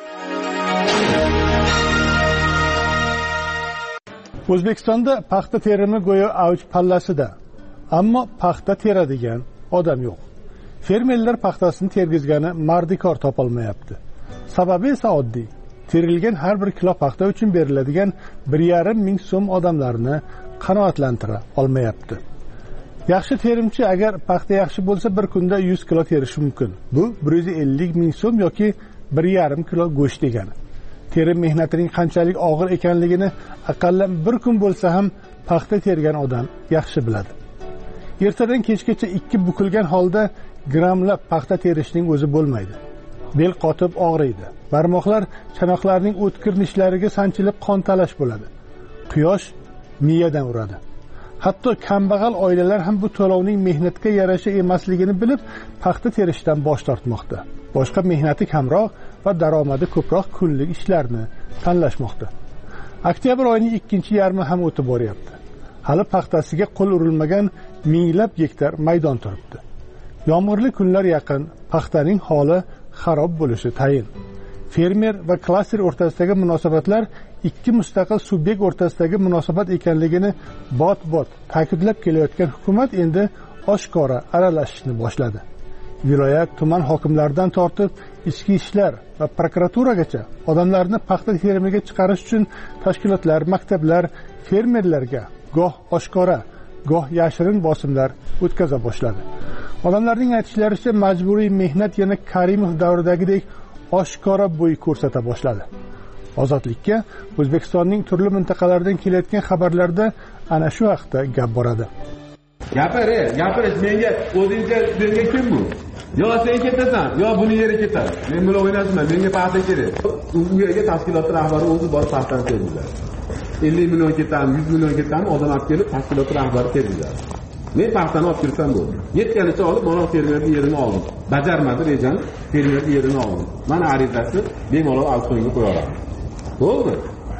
O'zbekistonda paxta terimi go'yo avj pallasida, ammo paxta teradigan odam yo'q. Fermerlar paxtasini tergizgani mardikor topolmayapti. Sababi esa oddiy. Terilgan har bir kilo paxta uchun beriladigan bir yarim ming so'm odamlarni qanoatlantira olmayapti. Yaxshi terimchi agar paxta yaxshi bo'lsa bir kunda yuz kilo terishi mumkin. Bu bir yuz ellik ming so'm yoki bir yarim kilo go'sht degani. Terim mehnatining qanchalik og'ir ekanligini aqallan bir kun bo'lsa ham paxta tergan odam yaxshi biladi. Ertadan kechgacha ikki bukilgan holda grammlab paxta terishning o'zi bo'lmaydi. Bel qotib og'riydi. Barmoqlar chanoqlarning o'tkir nishlariga sanchilib qon talash bo'ladi. Quyosh miyadan uradi. Hatto kambag'al oilalar ham bu to'lovning mehnatga yarasha emasligini bilib paxta terishdan bosh tortmoqda. Boshqa mehnati kamroq va daromadi ko'proq kunlik ishlarni tanlashmoqda. Oktyabr oyining ikkinchi yarmi ham o'tib boryapti. Hali paxtasiga qo'l urilmagan minglab gektar maydon turibdi. Yomg'irli kunlar yaqin, paxtaning holi xarob bo'lishi tayin. Fermer va klaster o'rtasidagi munosabatlar ikki mustaqil subyekt o'rtasidagi munosabat ekanligini bot-bot ta'kidlab kelayotgan hukumat endi oshkora aralashishni boshladi. Viloyat, tuman hokimlaridan tortib ichki ishlar va prokuraturagacha odamlarni paxta terimiga chiqarish uchun tashkilotlar, maktablar fermerlarga goh oshkora, goh yashirin bosimlar o'tkaza boshladi. Odamlarning aytishlaricha majburiy mehnat yana Karimov davridagidek oshkora bo'y ko'rsata boshladi. Ozodlikka O'zbekistonning turli mintaqalaridan kelayotgan xabarlarda ana shu haqda gap boradi. Gapir, gapirish menga o'zingga menga kim bu? Yo sen ketasan, yo buni yeri ketadi. Men bilan o'ynasizman, menga paxta kerak. U yerga tashkilot rahbari o'zi borib paxtani terdilar. ellik million ketadi, yuz million ketadi, odam olib kelib tashkilot rahbari terdilar. Men paxtani olib kirsam bo'ldi. Yetganicha olib, mana fermerning yerini oldim. Bajarmadi rejani, fermerning yerini oldim. Mana arizasi bemalol alsonga qo'yaman. Bo'ldi.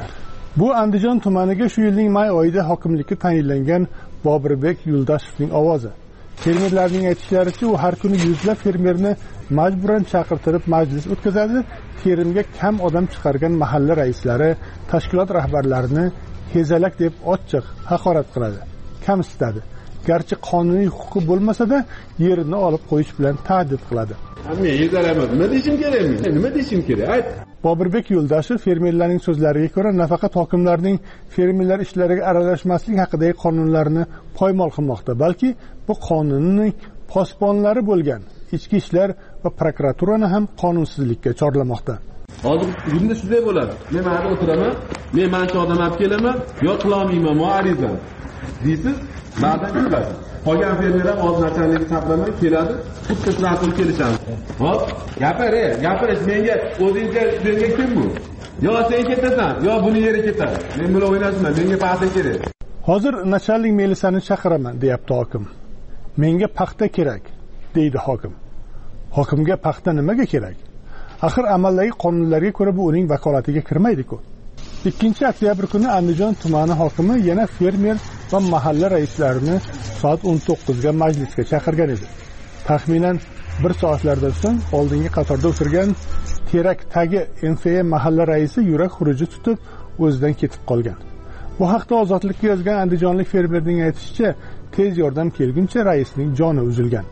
Bu Andijon tumaniga shu yilning may oyida hokimlikka tayinlangan Bobirbek Yuldashevning ovozi. Fermerlarning aytishlaricha, u har kuni yuzlab fermerni majburan chaqirtirib majlis o'tkazadi, terimga kam odam chiqargan mahalla raislari, tashkilot rahbarlarini hezalak deb ochiq haqorat qiladi, kamsitadi. Garchi qonuniy huquqi bo'lmasa-da, yerini olib qo'yish bilan ta'did qiladi. Men hezalaman, nima deyishim kerak? Nima deyishim kerak? Ayt. Bobirbek Yuldashev fermerlarning so'zlariga ko'ra, nafaqat hokimlarning fermerlar ishlariga aralashmaslik haqidagi qonunlarni poymol qilmoqda, balki bu qonunning posbonlari bo'lgan ichki ishlar va prokuraturani ham qonunsizlikka chorlamoqda. Hozir kunda shunday bo'ladi. Men mana o'tiraman, men mancha odam olib kelaman, yo qilolmayman, muarizam. Deysiz, ba'dan keladi. Qolgan fermer ham o'z nachalnigiga chaqiramay keladi, xuddi shunaqa qilib kelishamiz. Hop, gapir, gapirish menga o'zingga menga kim bu? Yo sen ketasan, yo buni yeri ketadi. Men bilan o'ynasizman, menga paxta kerak. Hozir nachalnik melisani chaqiraman, deyapti hokim. Menga paxta kerak, deydi hokim. Hokimga paxta nimaga kerak? Axir amaldagi qonunlarga ko'ra bu uning vakolatiga kirmaydi-ku. ikkinchi oktyabr kuni Andijon tumani hokimi yana fermer va mahalla raislarini soat o'n to'qqizga majlisga chaqirgan edi. Taxminan bir soatlardan so'ng oldingi qatorda o'tirgan terak tagi M F A mahalla raisi yurak xuruji tutib o'zidan ketib qolgan. Bu haqda Ozodlikka yozgan andijonlik fermerning aytishicha, tez yordam kelguncha raisning joni uzilgan.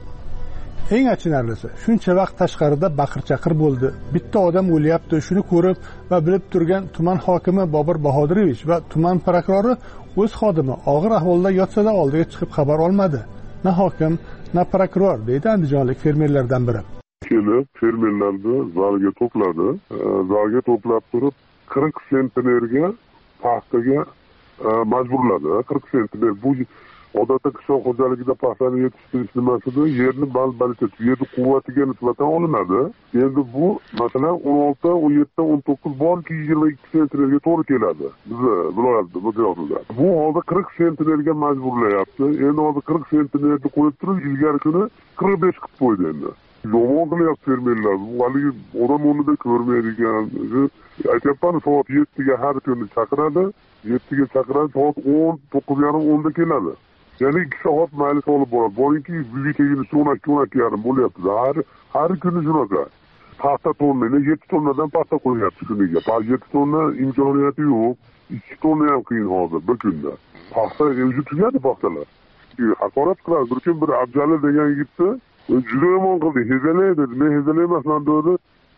Eng achinarlisi, shuncha vaqt tashqarida baqir-chaqir bo'ldi. Bitta odam o'lyapti, shuni ko'rib va bilib turgan tuman hokimi Bobur Bahodirevich va tuman prokurori o'z xodimi og'ir ahvolda yotsa-da oldiga chiqib xabar olmadi. Na hokim, na prokuror, deydi andijonlik fermerlardan biri. Kelib, fermerlarni zalga to'pladi. Zalga to'plab turib, qirq sentnerga paxtaga majburladi. qirq sentner bu odatda qishloq xo'jaligida paxtani yetishtirish nimasida yerni bal-balcha, yerni quvvatiga nisbatan olinadi. Endi bu masalan o'n olti, o'n yetti, o'n to'qqiz borki yigirma ikki sentnerga to'g'ri keladi. Bizni viloyatda, miqyosida. Bu holda qirq sentnerga majburlayapti. Endi hozir qirq sentnerni qo'yib turib, ilgari kuni qirq besh qilib qo'ydi endi. Yomon qilyapti fermerlar. Bu haligi odam o'rnida ko'rmaydigan. Aytyapman, soat yettiga har kuni chaqiradi. yettiga chaqiradi, soat o'n, to'qqiz yarim o'nda keladi. Ya'ni ikki soat maylis olib boradi. Boringki, biznikigini o'n ikki o'n ikki yarim bo'lyapti. Har har kuni shunaqa. Paxta tonnani yetti tonnadan paxta qo'yapti kuniga. yetti tonna imkoniyati yo'q. ikki tonna ham qiyin hozir bir kunda. Paxta o'zi tugadi paxtalar. Haqorat qiladi. Bir kun bir Abjali degan yigitni juda yomon qildi. Hezalay dedi. Men hezalaymasman dedi.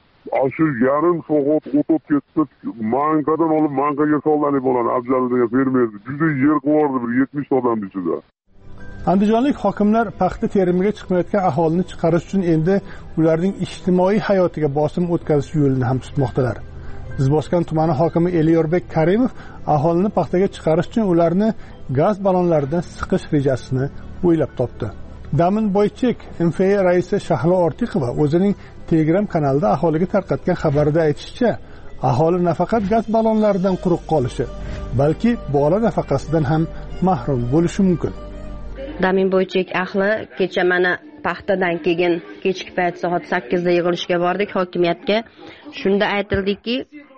Shu yarim soat o'tib ketdi. Mankadan olib mankaga solani bo'ladi. Abjali degan fermer juda yer qo'rdi bir yetmish odam ichida. Andijonlik hokimlar paxta terimiga chiqmayotgan aholini chiqarish uchun endi ularning ijtimoiy hayotiga bosim o'tkazish yo'lini ham tutmoqdalar. Izboskan tumani hokimi Elyorbek Karimov aholini paxtaga chiqarish uchun ularni gaz ballonlaridan siqish rejasini o'ylab topdi. Damin Boychek M F A raisi Shahlo Ortiqova o'zining Telegram kanalida aholiga tarqatgan xabarida aytishicha, aholi nafaqat gaz ballonlaridan quruq qolishi, balki bola nafaqasidan ham mahrum bo'lishi mumkin. Damin Boychek ahli kecha mana paxtadan keyin kechki payt soat sakkizda yig'ilishga bordik hokimiyatga. Shunda aytildiki,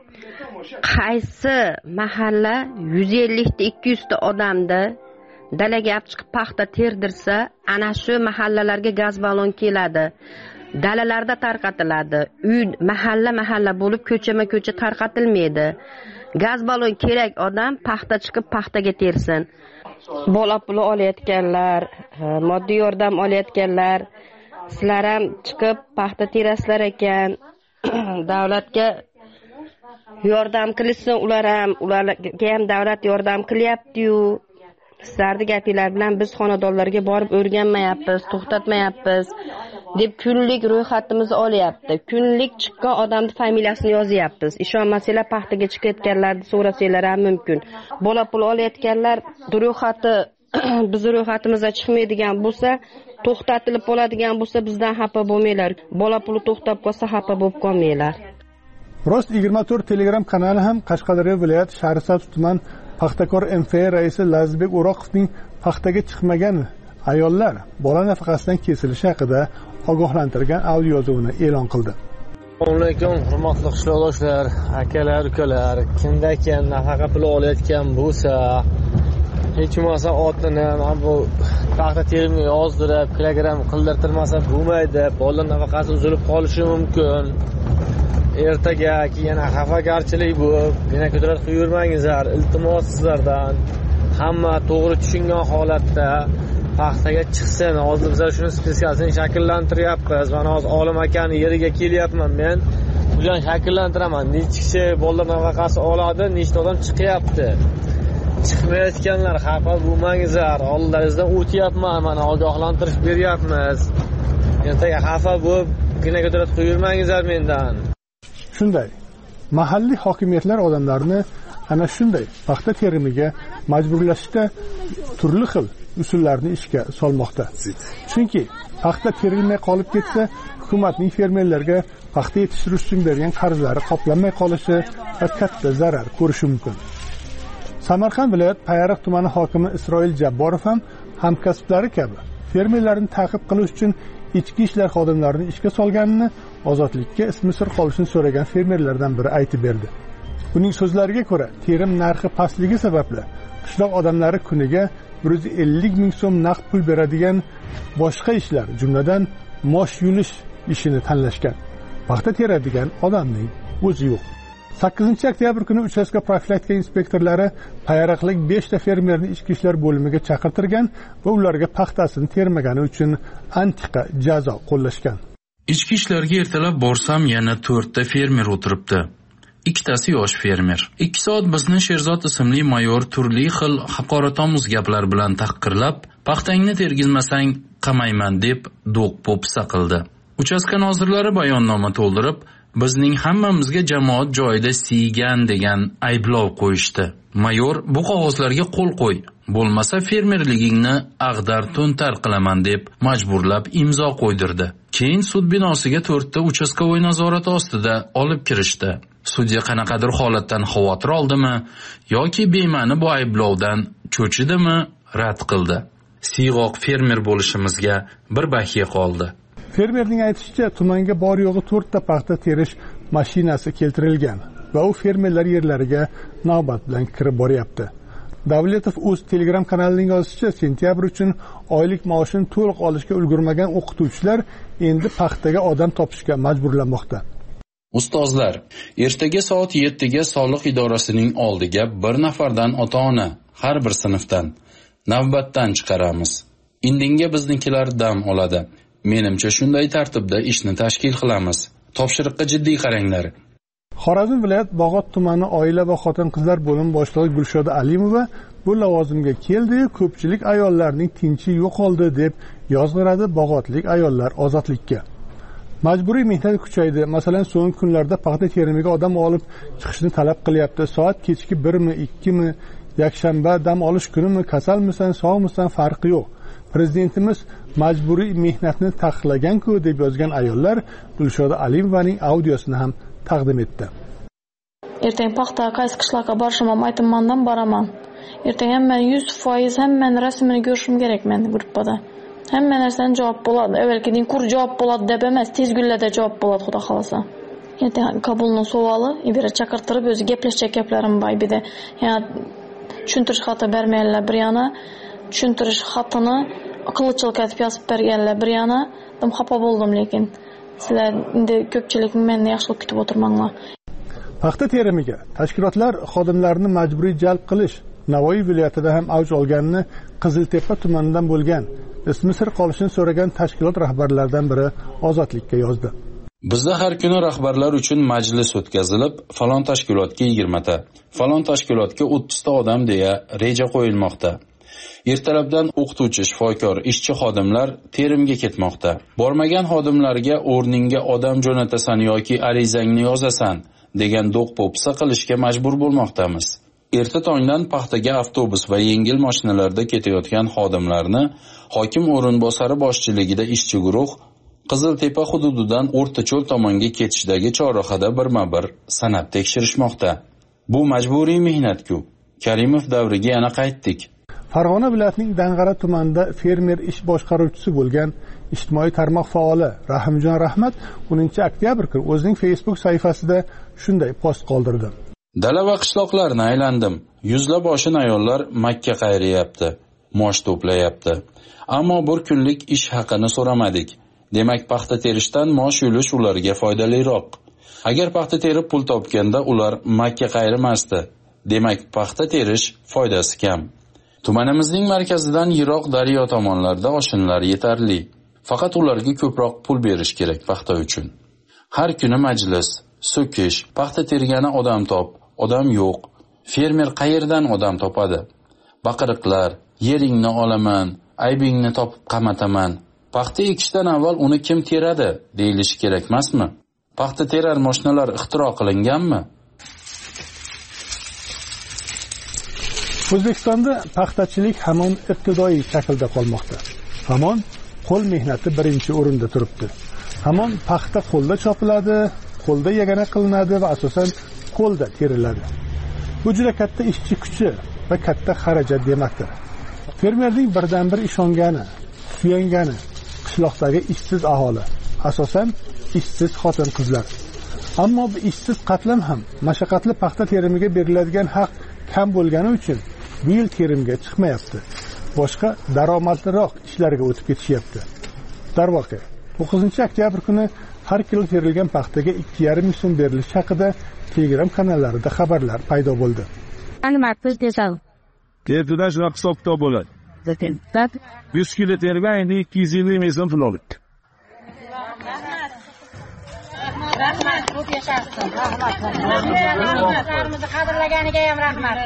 qaysi mahalla yuz ellik ta ikki yuz ta odamni dalaga olib chiqib paxta terdirsa, ana shu mahallalarga gaz ballon keladi. Dalalarda tarqatiladi. Uy mahalla mahalla bo'lib ko'chama-ko'cha tarqatilmaydi. Gaz ballon kerak odam paxta chiqib paxtaga tersin. Bola puli olayotganlar, moddiy yordam olayotganlar, sizlar ham chiqib paxta terasizlar ekan. Davlatga yordam qilsin, ular ham, ularga ham davlat yordam qilyapti-yu. Sizlarni gapinglar bilan biz xonadonlarga borib o'rganmayapmiz, to'xtatmayapmiz deb kunlik ro'yxatimizni olyapti. Kunlik chiqqan odamning familiyasini yozyapmiz. Ishonmasanglar paxtaga chiqayotganlarni so'rasanglar ham mumkin. Bola pul olayotganlar ro'yxati biz ro'yxatimizda chiqmaydigan bo'lsa, to'xtatilib qoladigan bo'lsa bizdan xafa bo'lmanglar. Bola puli to'xtab qolsa xafa bo'lib qolmanglar. Rost yigirma to'rt Telegram kanali ham Qashqadaryo viloyat Shahrisabz tuman paxtakor M F A raisi Lazizbek O'roqovning paxtaga chiqmagan ayollar bola nafaqasidan kesilishi haqida ogohlantirgan audio yozuvini e'lon qildi. Assalomu alaykum, hurmatli qishloqdoshlar, akalar, ukalar. Kimdakan nafaqa puli olayotgan bo'lsa, hech bo'lmasa otini mana bu paxta terimiga yozdirib, kilogramm qildirtirmasa bo'lmaydi. Bola nafaqasi uzilib qolishi mumkin. Ertaga yana xafagarchilik bo'lib, yana ko'tarib qo'yurmangizlar. Iltimos sizlardan hamma to'g'ri tushungan holatda paxtaga chiqsin. Hozir bizlar shuni spetsiyasini shakllantiryapmiz. Mana hozir Olim akani yeriga kelyapman men. Bularni shakllantiraman. Necha kishi bolalar nafaqasi oladi, nechta odam chiqyapti. Chiqmayotganlar xafa bo'lmangizlar. Oldingizdan o'tyapman, mana ogohlantirish beryapmiz. Ertaga xafa bo'lib, yana ko'tarib qo'yurmangizlar mendan. Shunday, mahalliy hokimiyatlar odamlarni ana shunday paxta terimiga majburlashda turli xil usullarni ishga solmoqda. Chunki paxta terilmay qolib ketsa, hukumatning fermerlarga paxta yetishtirish uchun bergan qarzlari qoplanmay qolishi va katta zarar ko'rishi mumkin. Samarqand viloyat Payariq tumani hokimi Isroil Jabborov ham hamkasblari kabi fermerlarni ta'qib qilish uchun ichki ishlar xodimlarini ishga solganini, ozodlikka ismi sir qolishini so'ragan fermerlardan biri aytib berdi. Uning so'zlariga ko'ra, terim narxi pastligi sababli qishloq odamlari kuniga bir yuz ellik ming so'm naqd pul beradigan boshqa ishlar, jumladan mosh yulish ishini tanlashgan. Paxta teradigan odamning o'zi yo'q. sakkizinchi oktyabr kuni uchastka profilaktika inspektorlari payariqlik beshta fermerni ichki ishlar bo'limiga chaqirtirgan va ularga paxtasini termagani uchun antiqa jazo qo'llashgan. Ichki ishlarga ertalab borsam yana to'rtta fermer o'tiribdi. Ikkitasi yosh fermer. ikki soat bizni Sherzod ismli mayor turli xil haqoratomuz gaplar bilan tahqirlab, paxtangni tergizmasang qamayman deb do'q-po'pisa qildi. Uchastka nozirlari bayonnoma to'ldirib, bizning hammamizga jamoat joyida siygan degan ayblov qo'yishdi. Mayor bu qog'ozlarga qo'l qo'y, bo'lmasa fermerligingni ag'dar to'ntar qilaman deb majburlab imzo qo'ydirdi. Keyin sud binosiga to'rtta uchastkovoy nazorati ostida olib kirishdi. Sudya qanaqadir holatdan xavotir oldimi yoki bema'ni bu ayblovdan cho'chidimi rad qildi. Siyg'oq fermer bo'lishimizga bir bahiya qoldi. Fermerning aytishicha, tumanga bor yo'g'i to'rtta paxta terish mashinasi keltirilgan va u fermerlar yerlariga navbat bilan kirib boryapti. Davletov o'z Telegram kanalining yozishicha, sentyabr uchun oylik maoshini to'liq olishga ulgurmagan o'qituvchilar endi paxtaga odam topishga majburlanmoqda. Ustozlar, ertaga soat yettiga soliq idorasining oldiga bir nafardan ota-ona har bir sinfdan navbatdan chiqaramiz. Indinga biznikilar dam oladi. Menimcha shunday tartibda ishni tashkil qilamiz. Topshiriqqa jiddiy qaranglar. Xorazm viloyat Bog'ot tumani oila va xotin-qizlar bo'limi boshlig'i Gulshoda Alimova bu lavozimga keldi, ko'pchilik ayollarning tinchi yo'qoldi deb yozg'iradi Bog'otlik ayollar ozodlikka. Majburiy mehnat kuchaydi. Masalan, so'nggi kunlarda paxta terimiga odam olib chiqishni talab qilyapti. Soat kechki birmi, ikkimi, yakshanba dam olish kunimi, kasalmisan, sog'misan farqi yo'q. Prezidentimiz majburiy mehnatni taqiqlagan-ku deb yozgan ayollar Gulshoda Alimovaning audiosini ham taqdim etdi. Ertaga paxta qaysi qishloqqa borishim ham aytmandan boraman. Ertaga hamma yuz foiz hammani rasmini ko'rishim kerak men gruppada. Hamma narsadan javob bo'ladi. Avvalgidan kur javob bo'ladi deb emas, tez kunlarda javob bo'ladi, xudo xolasa. Ertaga Kabulning savoli, ibira chaqirtirib o'zi gaplashacak gaplarim bor edi. Yana tushuntirish xati bermaylar bir yana, tushuntirish xatini qilichchilik etib yozib berganlar bir yana. Dim xafa bo'ldim, lekin sizlar endi ko'pchilik meni yaxshilik kutib o'tirmanglar. Paxta terimiga tashkilotlar xodimlarini majburiy jalb qilish Navoiy viloyatida ham avj olganini Qiziltepa tumanidan bo'lgan ismi sir qolishini so'ragan tashkilot rahbarlaridan biri Ozodlikka yozdi. Bizda har kuni rahbarlar uchun majlis o'tkazilib, falon tashkilotga yigirma ta, falon tashkilotga o'ttiz ta odam deya reja qo'yilmoqda. Ertalabdan o'qituvchi, shifokor, ishchi xodimlar terimga ketmoqda. Bormagan xodimlarga o'rningga odam jo'natasan yoki arizangni yozasan degan do'q-po'pisa qilishga majbur bo'lmoqdamiz. Erta tongdan paxtaga avtobus va yengil mashinalarda ketayotgan xodimlarni hokim o'rinbosari boshchiligida ishchi guruh Qiziltepa hududidan O'rtacho'l tomonga ketishdagi chorrahada birma-bir sanab tekshirishmoqda. Bu majburiy mehnat-ku. Karimov davriga yana qaytdik. Farg'ona viloyatining Dang'ara tumanida fermer ish boshqaruvchisi bo'lgan ijtimoiy tarmoq faoli Rahimjon Rahmat o'ninchi oktyabr kuni o'zining Facebook sahifasida shunday post qoldirdi. Dala va qishloqlarni aylandim. Yuzlab oshin ayollar Makka qayriyapti, mosh to'playapti. Ammo bir kunlik ish haqini so'ramadik. Demak, paxta terishdan mosh yulish ularga foydaliroq. Agar paxta terib pul topganda ular Makka qayrimasdi. Demak, paxta terish foydasi kam. Tumanimizning markazidan yiroq daryo tomonlarda oshinlar yetarli. Faqat ularga ko'proq pul berish kerak paxta uchun. Har kuni majlis, so'kish, paxta tergani odam top, odam yo'q. Fermer qayerdan odam topadi? Baqiriqlar, yeringni olaman, aybingni topib qamataman. Paxta ekishdan avval uni kim teradi deyilishi kerak emasmi? Paxta terar mashinalar ixtiro qilinganmi? O'zbekistonda paxtachilik hamon ibtidoiy shaklda qolmoqda. Hamon qo'l mehnati birinchi o'rinda turibdi. Hamon paxta qo'lda chopiladi, qo'lda yagana qilinadi va asosan qo'lda teriladi. Bu juda katta ishchi kuchi va katta xarajat demakdir. Fermerning birdan bir ishongani, suyangani qishloqdagi ishsiz aholi, asosan ishsiz xotin-qizlar. Ammo bu ishsiz qatlam ham mashaqqatli paxta terimiga beriladigan haq kam bo'lgani uchun bu yil terimga chiqmayapti. Boshqa daromadliroq ishlarga o'tib ketishyapti. Darvoqe, to'qqizinchi oktyabr kuni har kilo terilgan paxtaga ikki yarim ming so'm berilishi haqida Telegram kanallarida xabarlar paydo bo'ldi. Tertuda shunaqa hisob kitob bo'ladi. yuz kilo tergan endi ikki yuz ellik ming so'm pul olibdi. Rahmat, ko'p yashashsin. Rahmat. Rahmatlarimizni qadrlaganiga ham rahmat.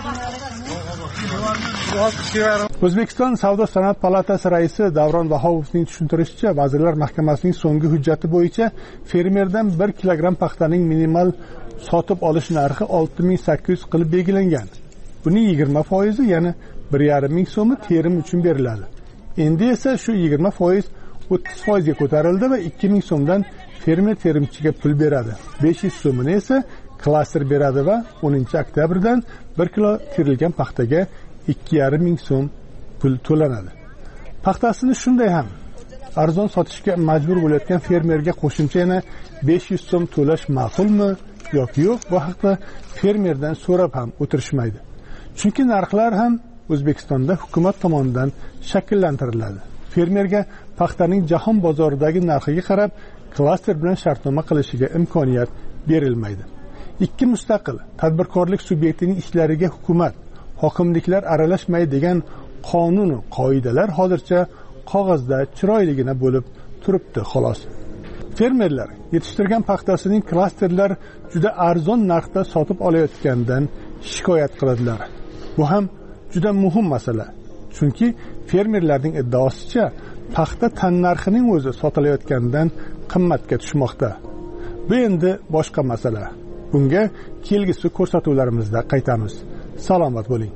O'zbekiston Savdo sanoat palatasi raisi Davron Vahovovning tushuntirishicha, Vazirlar Mahkamasining so'nggi hujjati bo'yicha fermerdan bir kilogramm paxtaning minimal sotib olish narxi olti ming sakkiz yuz qilib belgilangan. Buning yigirma foizi, ya'ni bir yarim ming so'mi terim uchun beriladi. Endi esa shu yigirma foiz o'ttiz foizga ko'tarildi va ikki ming so'mdan fermer terimchiga pul beradi. besh yuz so'mini esa klaster beradi va o'ninchi oktyabrdan bir kilo terilgan paxtaga ikki yarim ming so'm pul to'lanadi. Paxtasini shunday ham arzon sotishga majbur bo'layotgan fermerga qo'shimcha yana besh yuz so'm to'lash ma'qulmi yoki yo'q, bu haqda fermerdan so'rab ham o'tirishmaydi. Chunki narxlar ham O'zbekistonda hukumat tomonidan shakllantiriladi. Fermerga paxtaning jahon bozoridagi narxiga qarab klaster bilan shartnoma qilishiga imkoniyat berilmaydi. Ikki mustaqil tadbirkorlik subyektining ishlariga hukumat, hokimliklar aralashmaydi degan qonun va qoidalar hozircha qog'ozda chiroyligina bo'lib turibdi xolos. Fermerlar yetishtirgan paxtasining klasterlar juda arzon narxda sotib olayotganidan shikoyat qiladilar. Bu ham juda muhim masala. Chunki fermerlarning iddaosicha paxta tan narxining o'zi sotilayotganidan qimmatga tushmoqda. Bu endi boshqa masala. Bunga kelgusi ko'rsatuvlarimizda qaytamiz. Salomat bo'ling.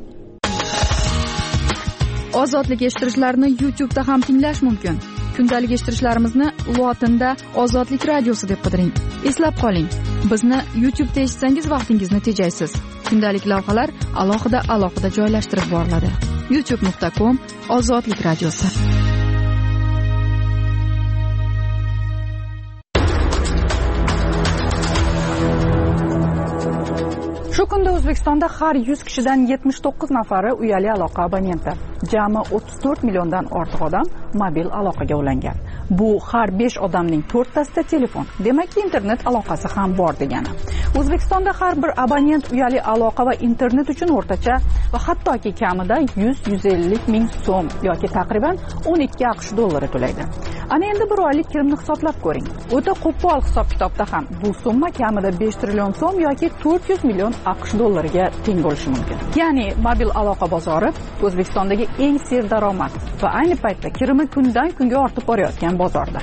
Ozodlik eshittirishlarni YouTube'da ham tinglash mumkin. Kundalik eshittirishlarimizni lotinda Ozodlik radiosi deb qidiring. Eslab qoling, bizni YouTube'da eshitsangiz vaqtingizni tejaysiz. Kundalik lavhalar alohida alohida joylashtirib boriladi. youtube nuqta com Ozodlik radiosi. Shu kunda O'zbekistonda har yuz kishidan yetmish to'qqiz nafari uyali aloqa abonenti. Jami o'ttiz to'rt milliondan ortiq odam mobil aloqaga ulangan. Bu har besh odamning to'rttasida telefon. Demakki, internet aloqasi ham bor degani. O'zbekistonda har bir abonent uyali aloqa va internet uchun o'rtacha va hattoki kamida yuz yuz ellik ming so'm yoki taqriban o'n ikki aqsh dollari to'laydi. Ana endi bir oylik kirimni hisoblab ko'ring. O'ta qo'pol hisob-kitobda ham bu summa kamida besh trillion so'm yoki to'rt yuz million aqsh dollariga teng bo'lishi mumkin. Ya'ni mobil aloqa bozori O'zbekistondagi eng serdaromad va ayni paytda kirimi kundan kunga ortib borayotgan bozordir.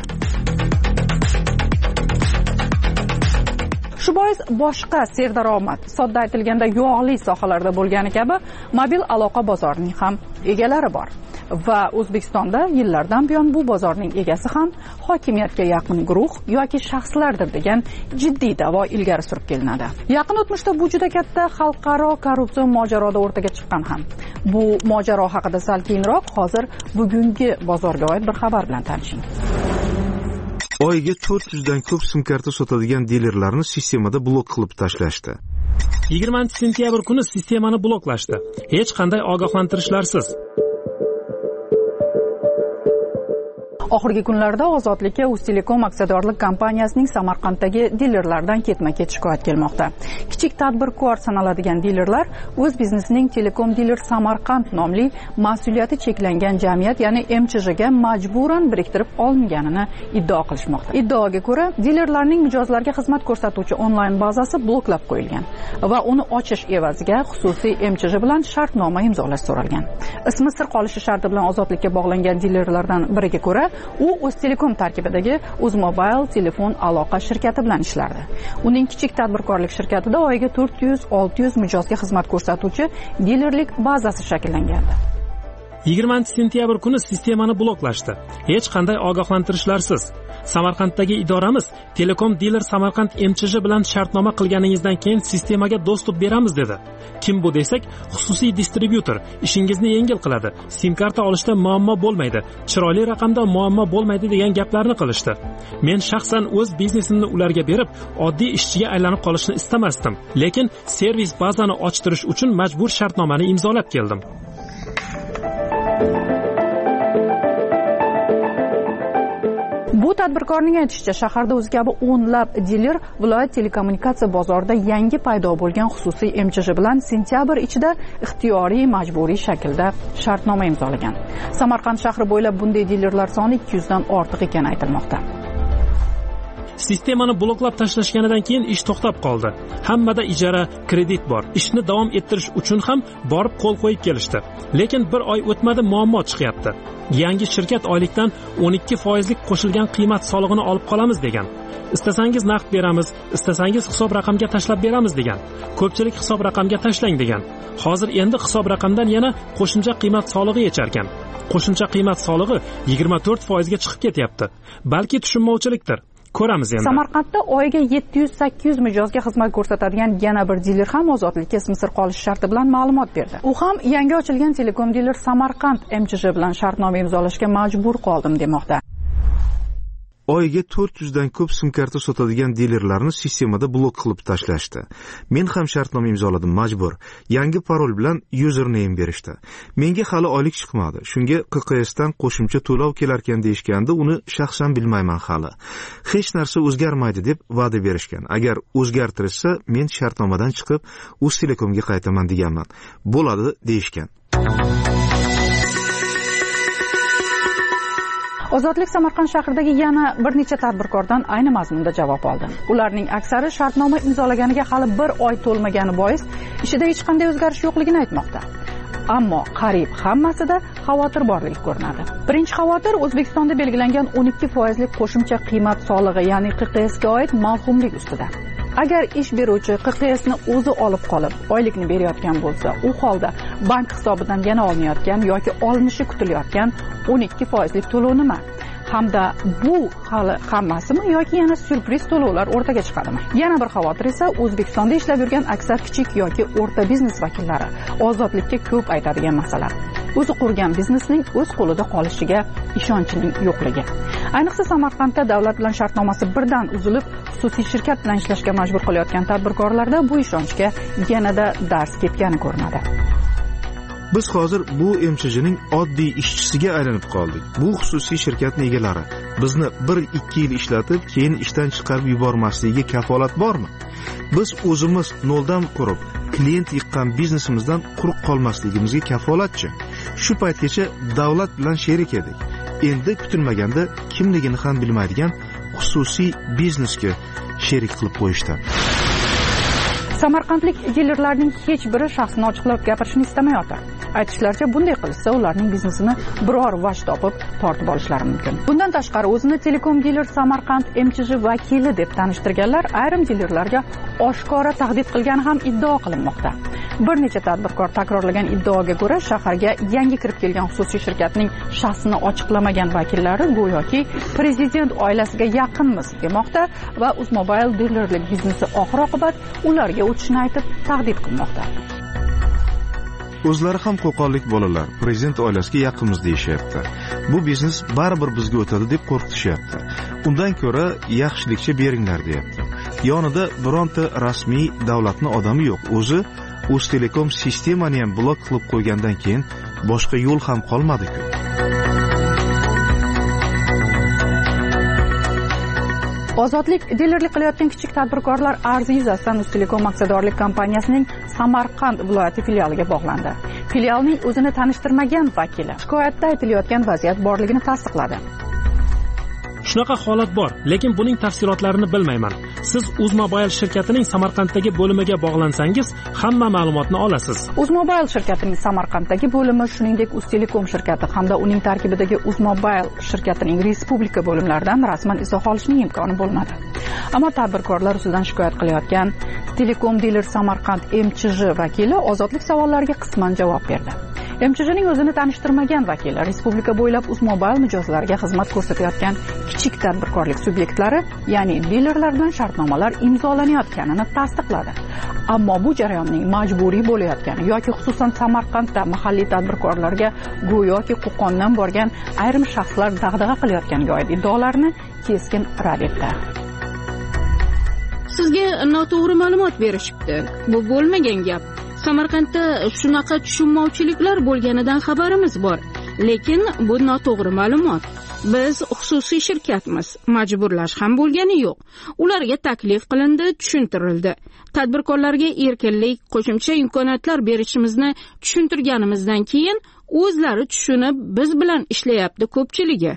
Shu bois boshqa serdaromad, sodda aytilganda yog'li sohalarda bo'lgani kabi mobil aloqa bozorining ham egalari bor. Va O'zbekistonda yillardan buyon bu bozorning egasi ham hokimiyatga yaqin guruh yoki shaxslardir degan jiddiy da'vo ilgari surib kelinadi. Yaqin o'tmishda bu juda katta xalqaro korrupsiya mojaroda o'rtaga chiqqan ham. Bu mojaro haqida sal keyinroq hozir bugungi bozorga oid bir xabar bilan tanishing. Oyiga to'rt yuz dan ko'p sim karta sotadigan dilerlarni sistemada blok qilib tashlashdi. yigirmanchi sentyabr kuni sistemani bloklashdi. Hech qanday ogohlantirishlarsiz. Oxirgi kunlarda Ozodlikka Uztelekom aksiyadorlik kompaniyasining Samarqanddagi dilerlardan ketma-ket shikoyat kelmoqda. Kichik tadbirkor sanaladigan dilerlar o'z biznesining Telekom Dealer Samarqand nomli mas'uliyati cheklangan jamiyat, ya'ni M C J ga majburan biriktirib olinganini iddao qilishmoqda. Iddaoga ko'ra, dilerlarning mijozlarga xizmat ko'rsatuvchi onlayn bazasi bloklab qo'yilgan va uni ochish evaziga xususiy M C J bilan shartnoma imzolash so'ralgan. Ismi sir qolishi sharti bilan Ozodlikka bog'langan dilerlardan biriga ko'ra, u Uztelekom tarkibidagi Uzmobile telefon aloqa shirkati bilan ishlardi. Uning kichik tadbirkorlik shirkatida oyiga to'rt yuz olti yuz mijozga xizmat ko'rsatuvchi dilerlik bazasi shakllangandi. yigirmanchi sentyabr kuni sistemani bloklashdi. Hech qanday ogohlantirishlarsiz. Samarqanddagi idoramiz Telekom Dealer Samarqand M C J bilan shartnoma qilganingizdan keyin sistemaga dostуп beramiz dedi. Kim bu desak, xususiy distribyutor ishingizni yengil qiladi. Sim karta olishda muammo bo'lmaydi, chiroyli raqamda muammo bo'lmaydi degan gaplarni qilishdi. Men shaxsan o'z biznesimni ularga berib, oddiy ishchiga aylanib qolishni istamasdim. Lekin servis bazani ochtirish uchun majbur shartnomani imzolab keldim. Bu tadbirkorning aytishicha, shaharda o'zi kabi o'nlab diler viloyat telekommunikatsiya bozorida yangi paydo bo'lgan xususiy M C J bilan sentyabr ichida ixtiyoriy majburiy shaklda shartnoma imzolagan. Samarqand shahri bo'ylab bunday dilerlar soni ikki yuz dan ortiq ekani aytilmoqda. Sistemani bloklab tashlashganidan keyin ish to'xtab qoldi. Hammada ijara, kredit bor. Ishni davom ettirish uchun ham borib qo'l qo'yib kelishdi. Lekin bir oy o'tmadi, muammo chiqyapti. Yangi shirkat oylikdan o'n ikki foizlik qo'shilgan qiymat solig'ini olib qolamiz degan. Istasangiz naqd beramiz, istasangiz hisob raqamga tashlab beramiz degan. Ko'pchilik hisob raqamga tashlang degan. Hozir endi hisob raqamdan yana qo'shimcha qiymat solig'i yecharkan. Qo'shimcha qiymat solig'i yigirma to'rt foizga chiqib ketyapti. Balki tushunmovchilikdir. Ko'ramiz endi. Samarqandda oyiga yetti yuz sakkiz yuz mijozga xizmat ko'rsatadigan yana bir diler ham ozodlikka ismi-sir qolish sharti bilan ma'lumot berdi. U ham yangi ochilgan Telekom diler Samarqand M C J bilan shartnoma imzolashga majbur qoldim demoqda. Oyiga to'rt yuz dan ko'p sim karta sotadigan dilerlarni sistemada blok qilib tashlashdi. Men ham shartnoma imzoladim, majbur. Yangi parol bilan username berishdi. Menga hali oylik chiqmadi. Shunga Q Q S dan qo'shimcha to'lov kelarkan deyishganda, uni shaxsan bilmayman hali. Hech narsa o'zgarmaydi deb va'da berishgan. Agar o'zgartirishsa, men shartnomadan chiqib, Uztelekomga qaytaman deganman. Bo'ladi deyishgan. Ozodlik Samarqand shahridagi yana bir necha tadbirkordan ayni mazmunda javob oldi. Ularning aksari shartnoma imzolaganiga hali bir oy to'lmagani bois ishida hech qanday o'zgarish yo'qligini aytmoqda. Ammo qariyb hammasida xavotir borligi ko'rinadi. Birinchi xavotir O'zbekistonda belgilangan o'n ikki foizli qo'shimcha qiymat solig'i, ya'ni Q Q S ga oid mavhumlik ustida. Agar ish beruvchi Q Q S ni o'zi olib qolib, oylikni berayotgan bo'lsa, u holda bank hisobidan yana olinayotgan yoki olinishi kutilayotgan o'n ikki foizlik to'lov nima? Hamda bu hali hammasimi yoki yana syurpriz to'lovlar o'rtaga chiqadimi? Yana bir xavotir esa O'zbekistonda ishlab yurgan aksar kichik yoki o'rta biznes vakillari ozodlikka ko'p aytadigan masala. O'zi qurgan biznesning o'z qo'lida qolishiga ishonchning yo'qligi. Ayniqsa Samarqandda davlat bilan shartnomasi birdan uzilib, xususiy shirkat bilan ishlashga majbur qilayotgan tadbirkorlarda bu ishonchga yanada dars ketgani ko'rinadi. Biz hozir bu M C J'ning oddiy ishchisiga aylanib qoldik. Bu xususiy shirkatning egalari bizni bir ikki yil ishlatib, keyin ishdan chiqarib yubormasligiga kafolat bormi? Biz o'zimiz noldan qurib, klient yiqqan biznesimizdan quruq qolmasligimizga kafolatchi. Shu paytgacha davlat bilan sherik edik. Endi kutilmaganda kimligini ham bilmaydigan xususiy biznesga sherik qilib qo'yishdi. Samarqandlik dilerlarning hech biri shaxsini ochiqlab gapirishni istamayotir. Aytishlaricha, bunday qilsa ularning biznesini biror vaj topib tortib olishlari mumkin. Bundan tashqari o'zini Telekom diler Samarqand M C J vakili deb tanishtirganlar ayrim dilerlarga oshkora tahdid qilgani ham iddao qilinmoqda. Bir necha tadbirkor takrorlagan iddaoga ko'ra, shaharga yangi kirib kelgan xususiy shirkatning shaxsini ochiqlamagan vakillari go'yoki prezident oilasiga yaqinmiz demoqda va Uzmobile dilerlik biznesi oxir-oqibat ularga o'tishni aytib tahdid qilmoqda. O'zlari ham qo'qonlik bolalar, prezident oilasiga yaqinmiz deyishyapti. Bu biznes baribir bizga o'tadi deb qo'rqitishyapti. Undan ko'ra yaxshilikcha beringlar deyapti. Yonida bironta rasmiy davlatning odami yo'q. O'zi Uztelekom sistemani ham blok qilib qo'ygandan keyin boshqa yo'l ham qolmadi-ku. Ozodlik dilerlik qilayotgan kichik tadbirkorlar arzi yuzasidan Uztelekom aksiyadorlik kompaniyasining Samarqand viloyati filialiga bog'landi. Filialning o'zini tanishtirmagan vakili shikoyatda aytilayotgan vaziyat borligini tasdiqladi. Shunaqa holat bor, lekin buning tafsilotlarini bilmayman. Siz Uzmobile shirkatining Samarqanddagi bo'limiga bog'lansangiz, hamma ma'lumotni olasiz. Uzmobile shirkatining Samarqanddagi bo'limi, shuningdek Uztelekom shirkati hamda uning tarkibidagi Uzmobile shirkatining respublika bo'limlaridan rasman izoh olishning imkoni bo'lmadi. Ammo tadbirkorlar ustidan shikoyat qilayotgan Telekom diler Samarqand M C J vakili ozodlik savollariga qisman javob berdi. M C J'ning o'zini tanishtirmagan vakili respublika bo'ylab Uzmobile mijozlariga xizmat ko'rsatayotgan kichik tadbirkorlik subyektlari, ya'ni dilerlar bilan shartnomalar imzolanayotganini tasdiqladi. Ammo bu jarayonning majburiy bo'layotgani yoki xususan Samarqandda mahalliy tadbirkorlarga go'yoki Qo'qondan borgan ayrim shaxslar dag'dag'a qilayotganiga oid iddaolarni keskin rad etdi. Sizga noto'g'ri ma'lumot berishibdi. Bu bo'lmagan gap. Samarqandda shunaqa tushunmovchiliklar bo'lganidan xabarimiz bor, lekin bu noto'g'ri ma'lumot. Biz xususiy shirkatmiz, majburlash ham bo'lgani yo'q. Ularga taklif qilindi, tushuntirildi. Tadbirkorlarga erkinlik, qo'shimcha imkoniyatlar berishimizni tushuntirganimizdan keyin o'zlari tushunib, biz bilan ishlayapti ko'pchiligi.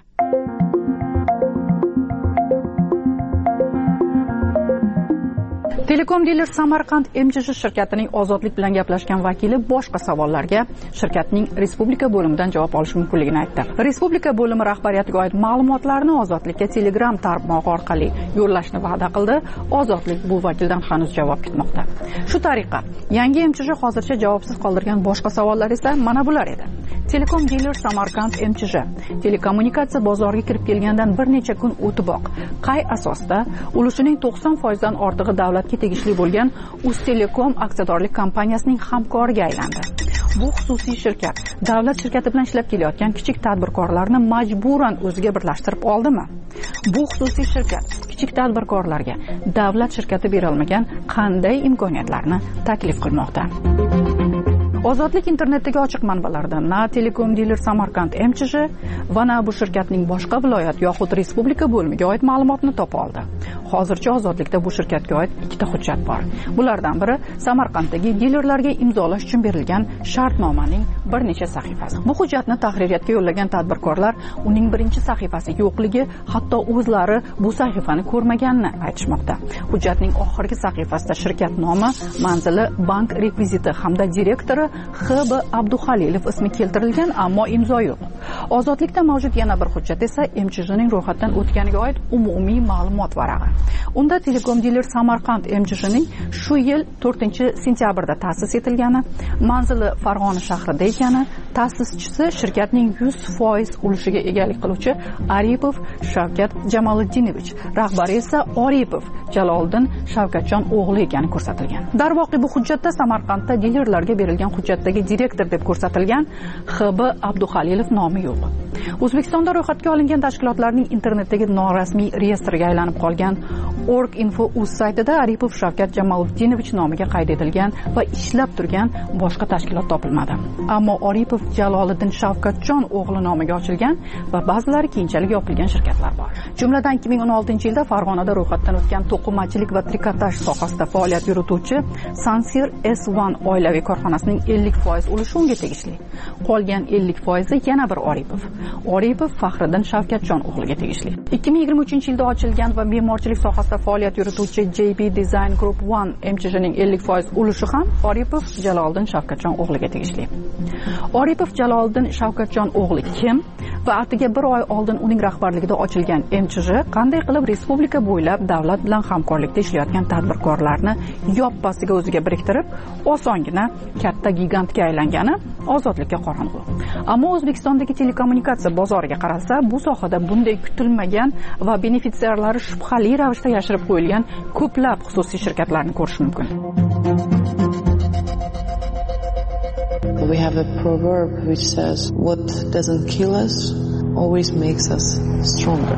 Telekom Dealer Samarqand M J J shirkatining Ozodlik bilan gaplashgan vakili boshqa savollarga shirkatning respublika bo'limidan javob olish mumkinligini aytdi. Respublika bo'limi rahbariyatiga oid ma'lumotlarni Ozodlikka Telegram tarmog'i orqali yo'llashni va'da qildi. Ozodlik bu vakildan hanuz javob kutmoqda. Shu tariqa, yangi M J J hozircha javobsiz qoldirgan boshqa savollar esa mana bular edi. Telekom Dealer Samarqand M J J telekommunikatsiya bozoriga kirib kelgandan bir necha kun o'tiboq qay asosda ulushining to'qson foiz dan ortig'i davlatga tegishli bo'lgan Uztelekom aksiyadorlik kompaniyasining hamkoriga aylandi. Bu xususiy shirkat davlat shirkati bilan ishlab kelayotgan kichik tadbirkorlarni majburan o'ziga birlashtirib oldimi? Bu xususiy shirkat kichik tadbirkorlarga davlat shirkati bera olmagan qanday imkoniyatlarni taklif qilmoqda? Ozodlik internetdagi ochiq manbalarda na Telekom Dealer Samarqand M J J va na bu shirkatning boshqa viloyat yoxud respublika bo'limiga oid ma'lumotni topa oldi. Hozircha Ozodlikda bu shirkatga oid ikkita hujjat bor. Bulardan biri Samarqanddagi dilerlarga imzolash uchun berilgan shartnomaning bir necha sahifasi. Bu hujjatni tahririyatga yo'llagan tadbirkorlar uning birinchi sahifasi yo'qligi, hatto o'zlari bu sahifani ko'rmaganini aytishmoqda. Hujjatning oxirgi sahifasida shirkat nomi, manzili, bank rekviziti hamda direktori X B Abduhalilov ismi keltirilgan, ammo imzo yo'q. Ozodlikda mavjud yana bir hujjat esa M J Jning ro'yxatdan o'tganiga oid umumiy ma'lumot varag'i. Unda Telekom Dealer Samarqand M J Jning shu yil to'rtinchi sentyabrda ta'sis etilgani, manzili Farg'ona shahrida ekani, ta'sischisi shirkatning yuz foiz ulushiga egalik qiluvchi Aripov Shavkat Jamoliddinov, rahbari esa Oripov Jaloliddin Shavkatjon o'g'li ekani ko'rsatilgan. Darvoqe bu hujjatda Samarqandda dilerlarga berilgan hujjatdagi direktor deb ko'rsatilgan X B Abduhalilov nomi yo'q. O'zbekistonda ro'yxatga olingan tashkilotlarning internetdagi norasmiy reyestrga aylanib qolgan Org.info.uz saytida Aripov Shavkat Jamoliddinov nomiga qayd etilgan va ishlab turgan boshqa tashkilot topilmadi. Ammo Oripov Jaloliddin Shavkatjon o'g'li nomiga ochilgan va ba'zilari keyinchalik yopilgan shirkatlar bor. Jumladan ikki ming o'n oltinchi yilda Farg'onada ro'yxatdan o'tgan to'qimachilik va trikotaj sohasida faoliyat yurituvchi Sansir S bir oilaviy korxonasining ellik foiz ulushi unga tegishli. Qolgan ellik foizi yana bir Oripov. Oripov Faxriddin Shavkatjon o'g'liga tegishli. ikki ming yigirma uchinchi yilda ochilgan va me'morchilik sohasida faoliyat yurituvchi J B Design Group bir M J Jning ellik foiz ulushi ham Oripov Jaloliddin Shavkatjon o'g'liga tegishli. Oripov Jaloliddin Shavkatjon o'g'li kim va atiga bir oy oldin uning rahbarligida ochilgan M J J qanday qilib respublika bo'ylab davlat bilan hamkorlikda ishlayotgan tadbirkorlarni yoppasiga o'ziga biriktirib, osongina katta gigantga aylangani Ozodlikka qorong'u. Ammo O'zbekistondagi telekommunikatsiya bozoriga qaralsa, bu sohada bunday kutilmagan va benefitsiarlari shubhali ravishda yashirib qo'yilgan ko'plab xususiy shirkatlarni ko'rish mumkin. We have a proverb which says, what doesn't kill us always makes us stronger.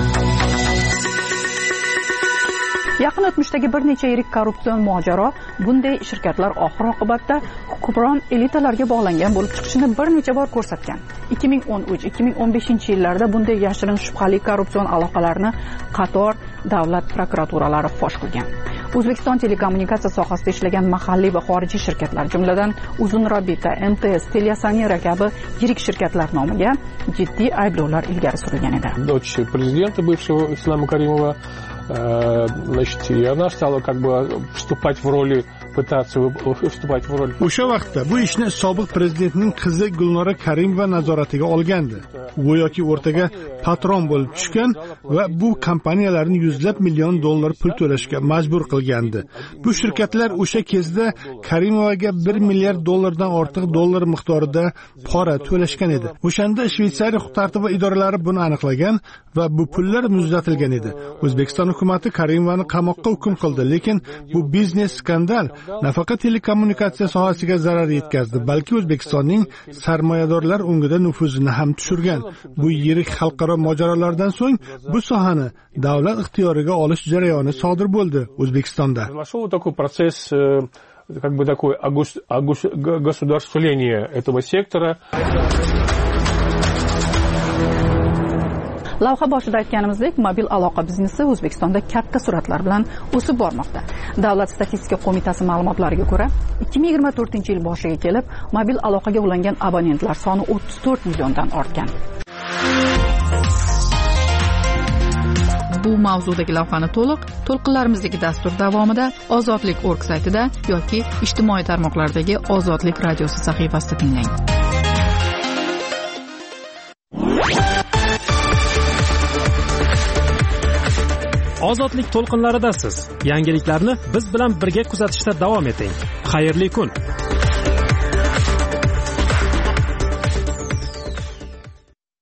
Yaqin o'tmishdagi bir necha yirik korrupsion mojaro bunday shirkatlar oxir-oqibatda hukmron elitalarga bog'langan bo'lib chiqishini bir necha bor ko'rsatgan. ikki ming o'n uch ikki ming o'n beshinchi yillarda bunday yashirin shubhali korrupsion aloqalarni qator davlat prokuraturalari fosh qilgan. O'zbekiston telekommunikatsiya sohasida ishlagan mahalliy va xorijiy shirkatlar, jumladan Uzunrabita, M T S, Teliasanera kabi yirik shirkatlar nomiga jiddiy ayblovlar ilgari surilgan edi. Дочь президента бывшего Ислама Каримова, значит, и она стала как бы вступать в роли pытаться вступать в роль. O'sha vaqtda bu ishni sobiq prezidentning qizi Gulnora Karimova nazoratiga olgandi. Go'yoki o'rtaga patron bo'lib tushgan va bu kompaniyalarni yuzlab million dollar pul to'lashga majbur qilgandi. Bu shirkatlar o'sha kezda Karimovaga bir milliard dollardan ortiq dollar miqdorida pora to'lashgan edi. O'shanda Shveysariya huquq-tartibot idoralari buni aniqlagan va bu pullar muzlatilgan edi. O'zbekiston hukumati Karimovani qamoqqa hukm qildi, lekin bu biznes skandal nafaqat telekommunikatsiya sohasiga zarar yetkazdi, balki O'zbekistonning sarmoyadorlar ungida nufuzini ham tushirgan. Bu yirik xalqaro mojarolardan so'ng bu sohani davlat ixtiyoriga olish jarayoni sodir bo'ldi O'zbekistonda. Прошел такой процесс, как бы такое государствление этого сектора. Lavha boshida aytganimizdek, mobil aloqa biznesi O'zbekistonda katta sur'atlar bilan o'sib bormoqda. Davlat statistika qo'mitasi ma'lumotlariga ko'ra, ikki ming yigirma to'rtinchi yil boshiga kelib, mobil aloqaga ulangan abonentlar soni o'ttiz to'rt milliondan ortgan. Bu mavzudagi lavhani to'liq to'lqinlarimizdagi dastur davomida Ozodlik org saytida yoki ijtimoiy tarmoqlardagi Ozodlik radiosi sahifasida tinglang. Ozodlik to'lqinlaridasiz. Yangiliklarni biz bilan birga kuzatishda davom eting. Xayrli kun.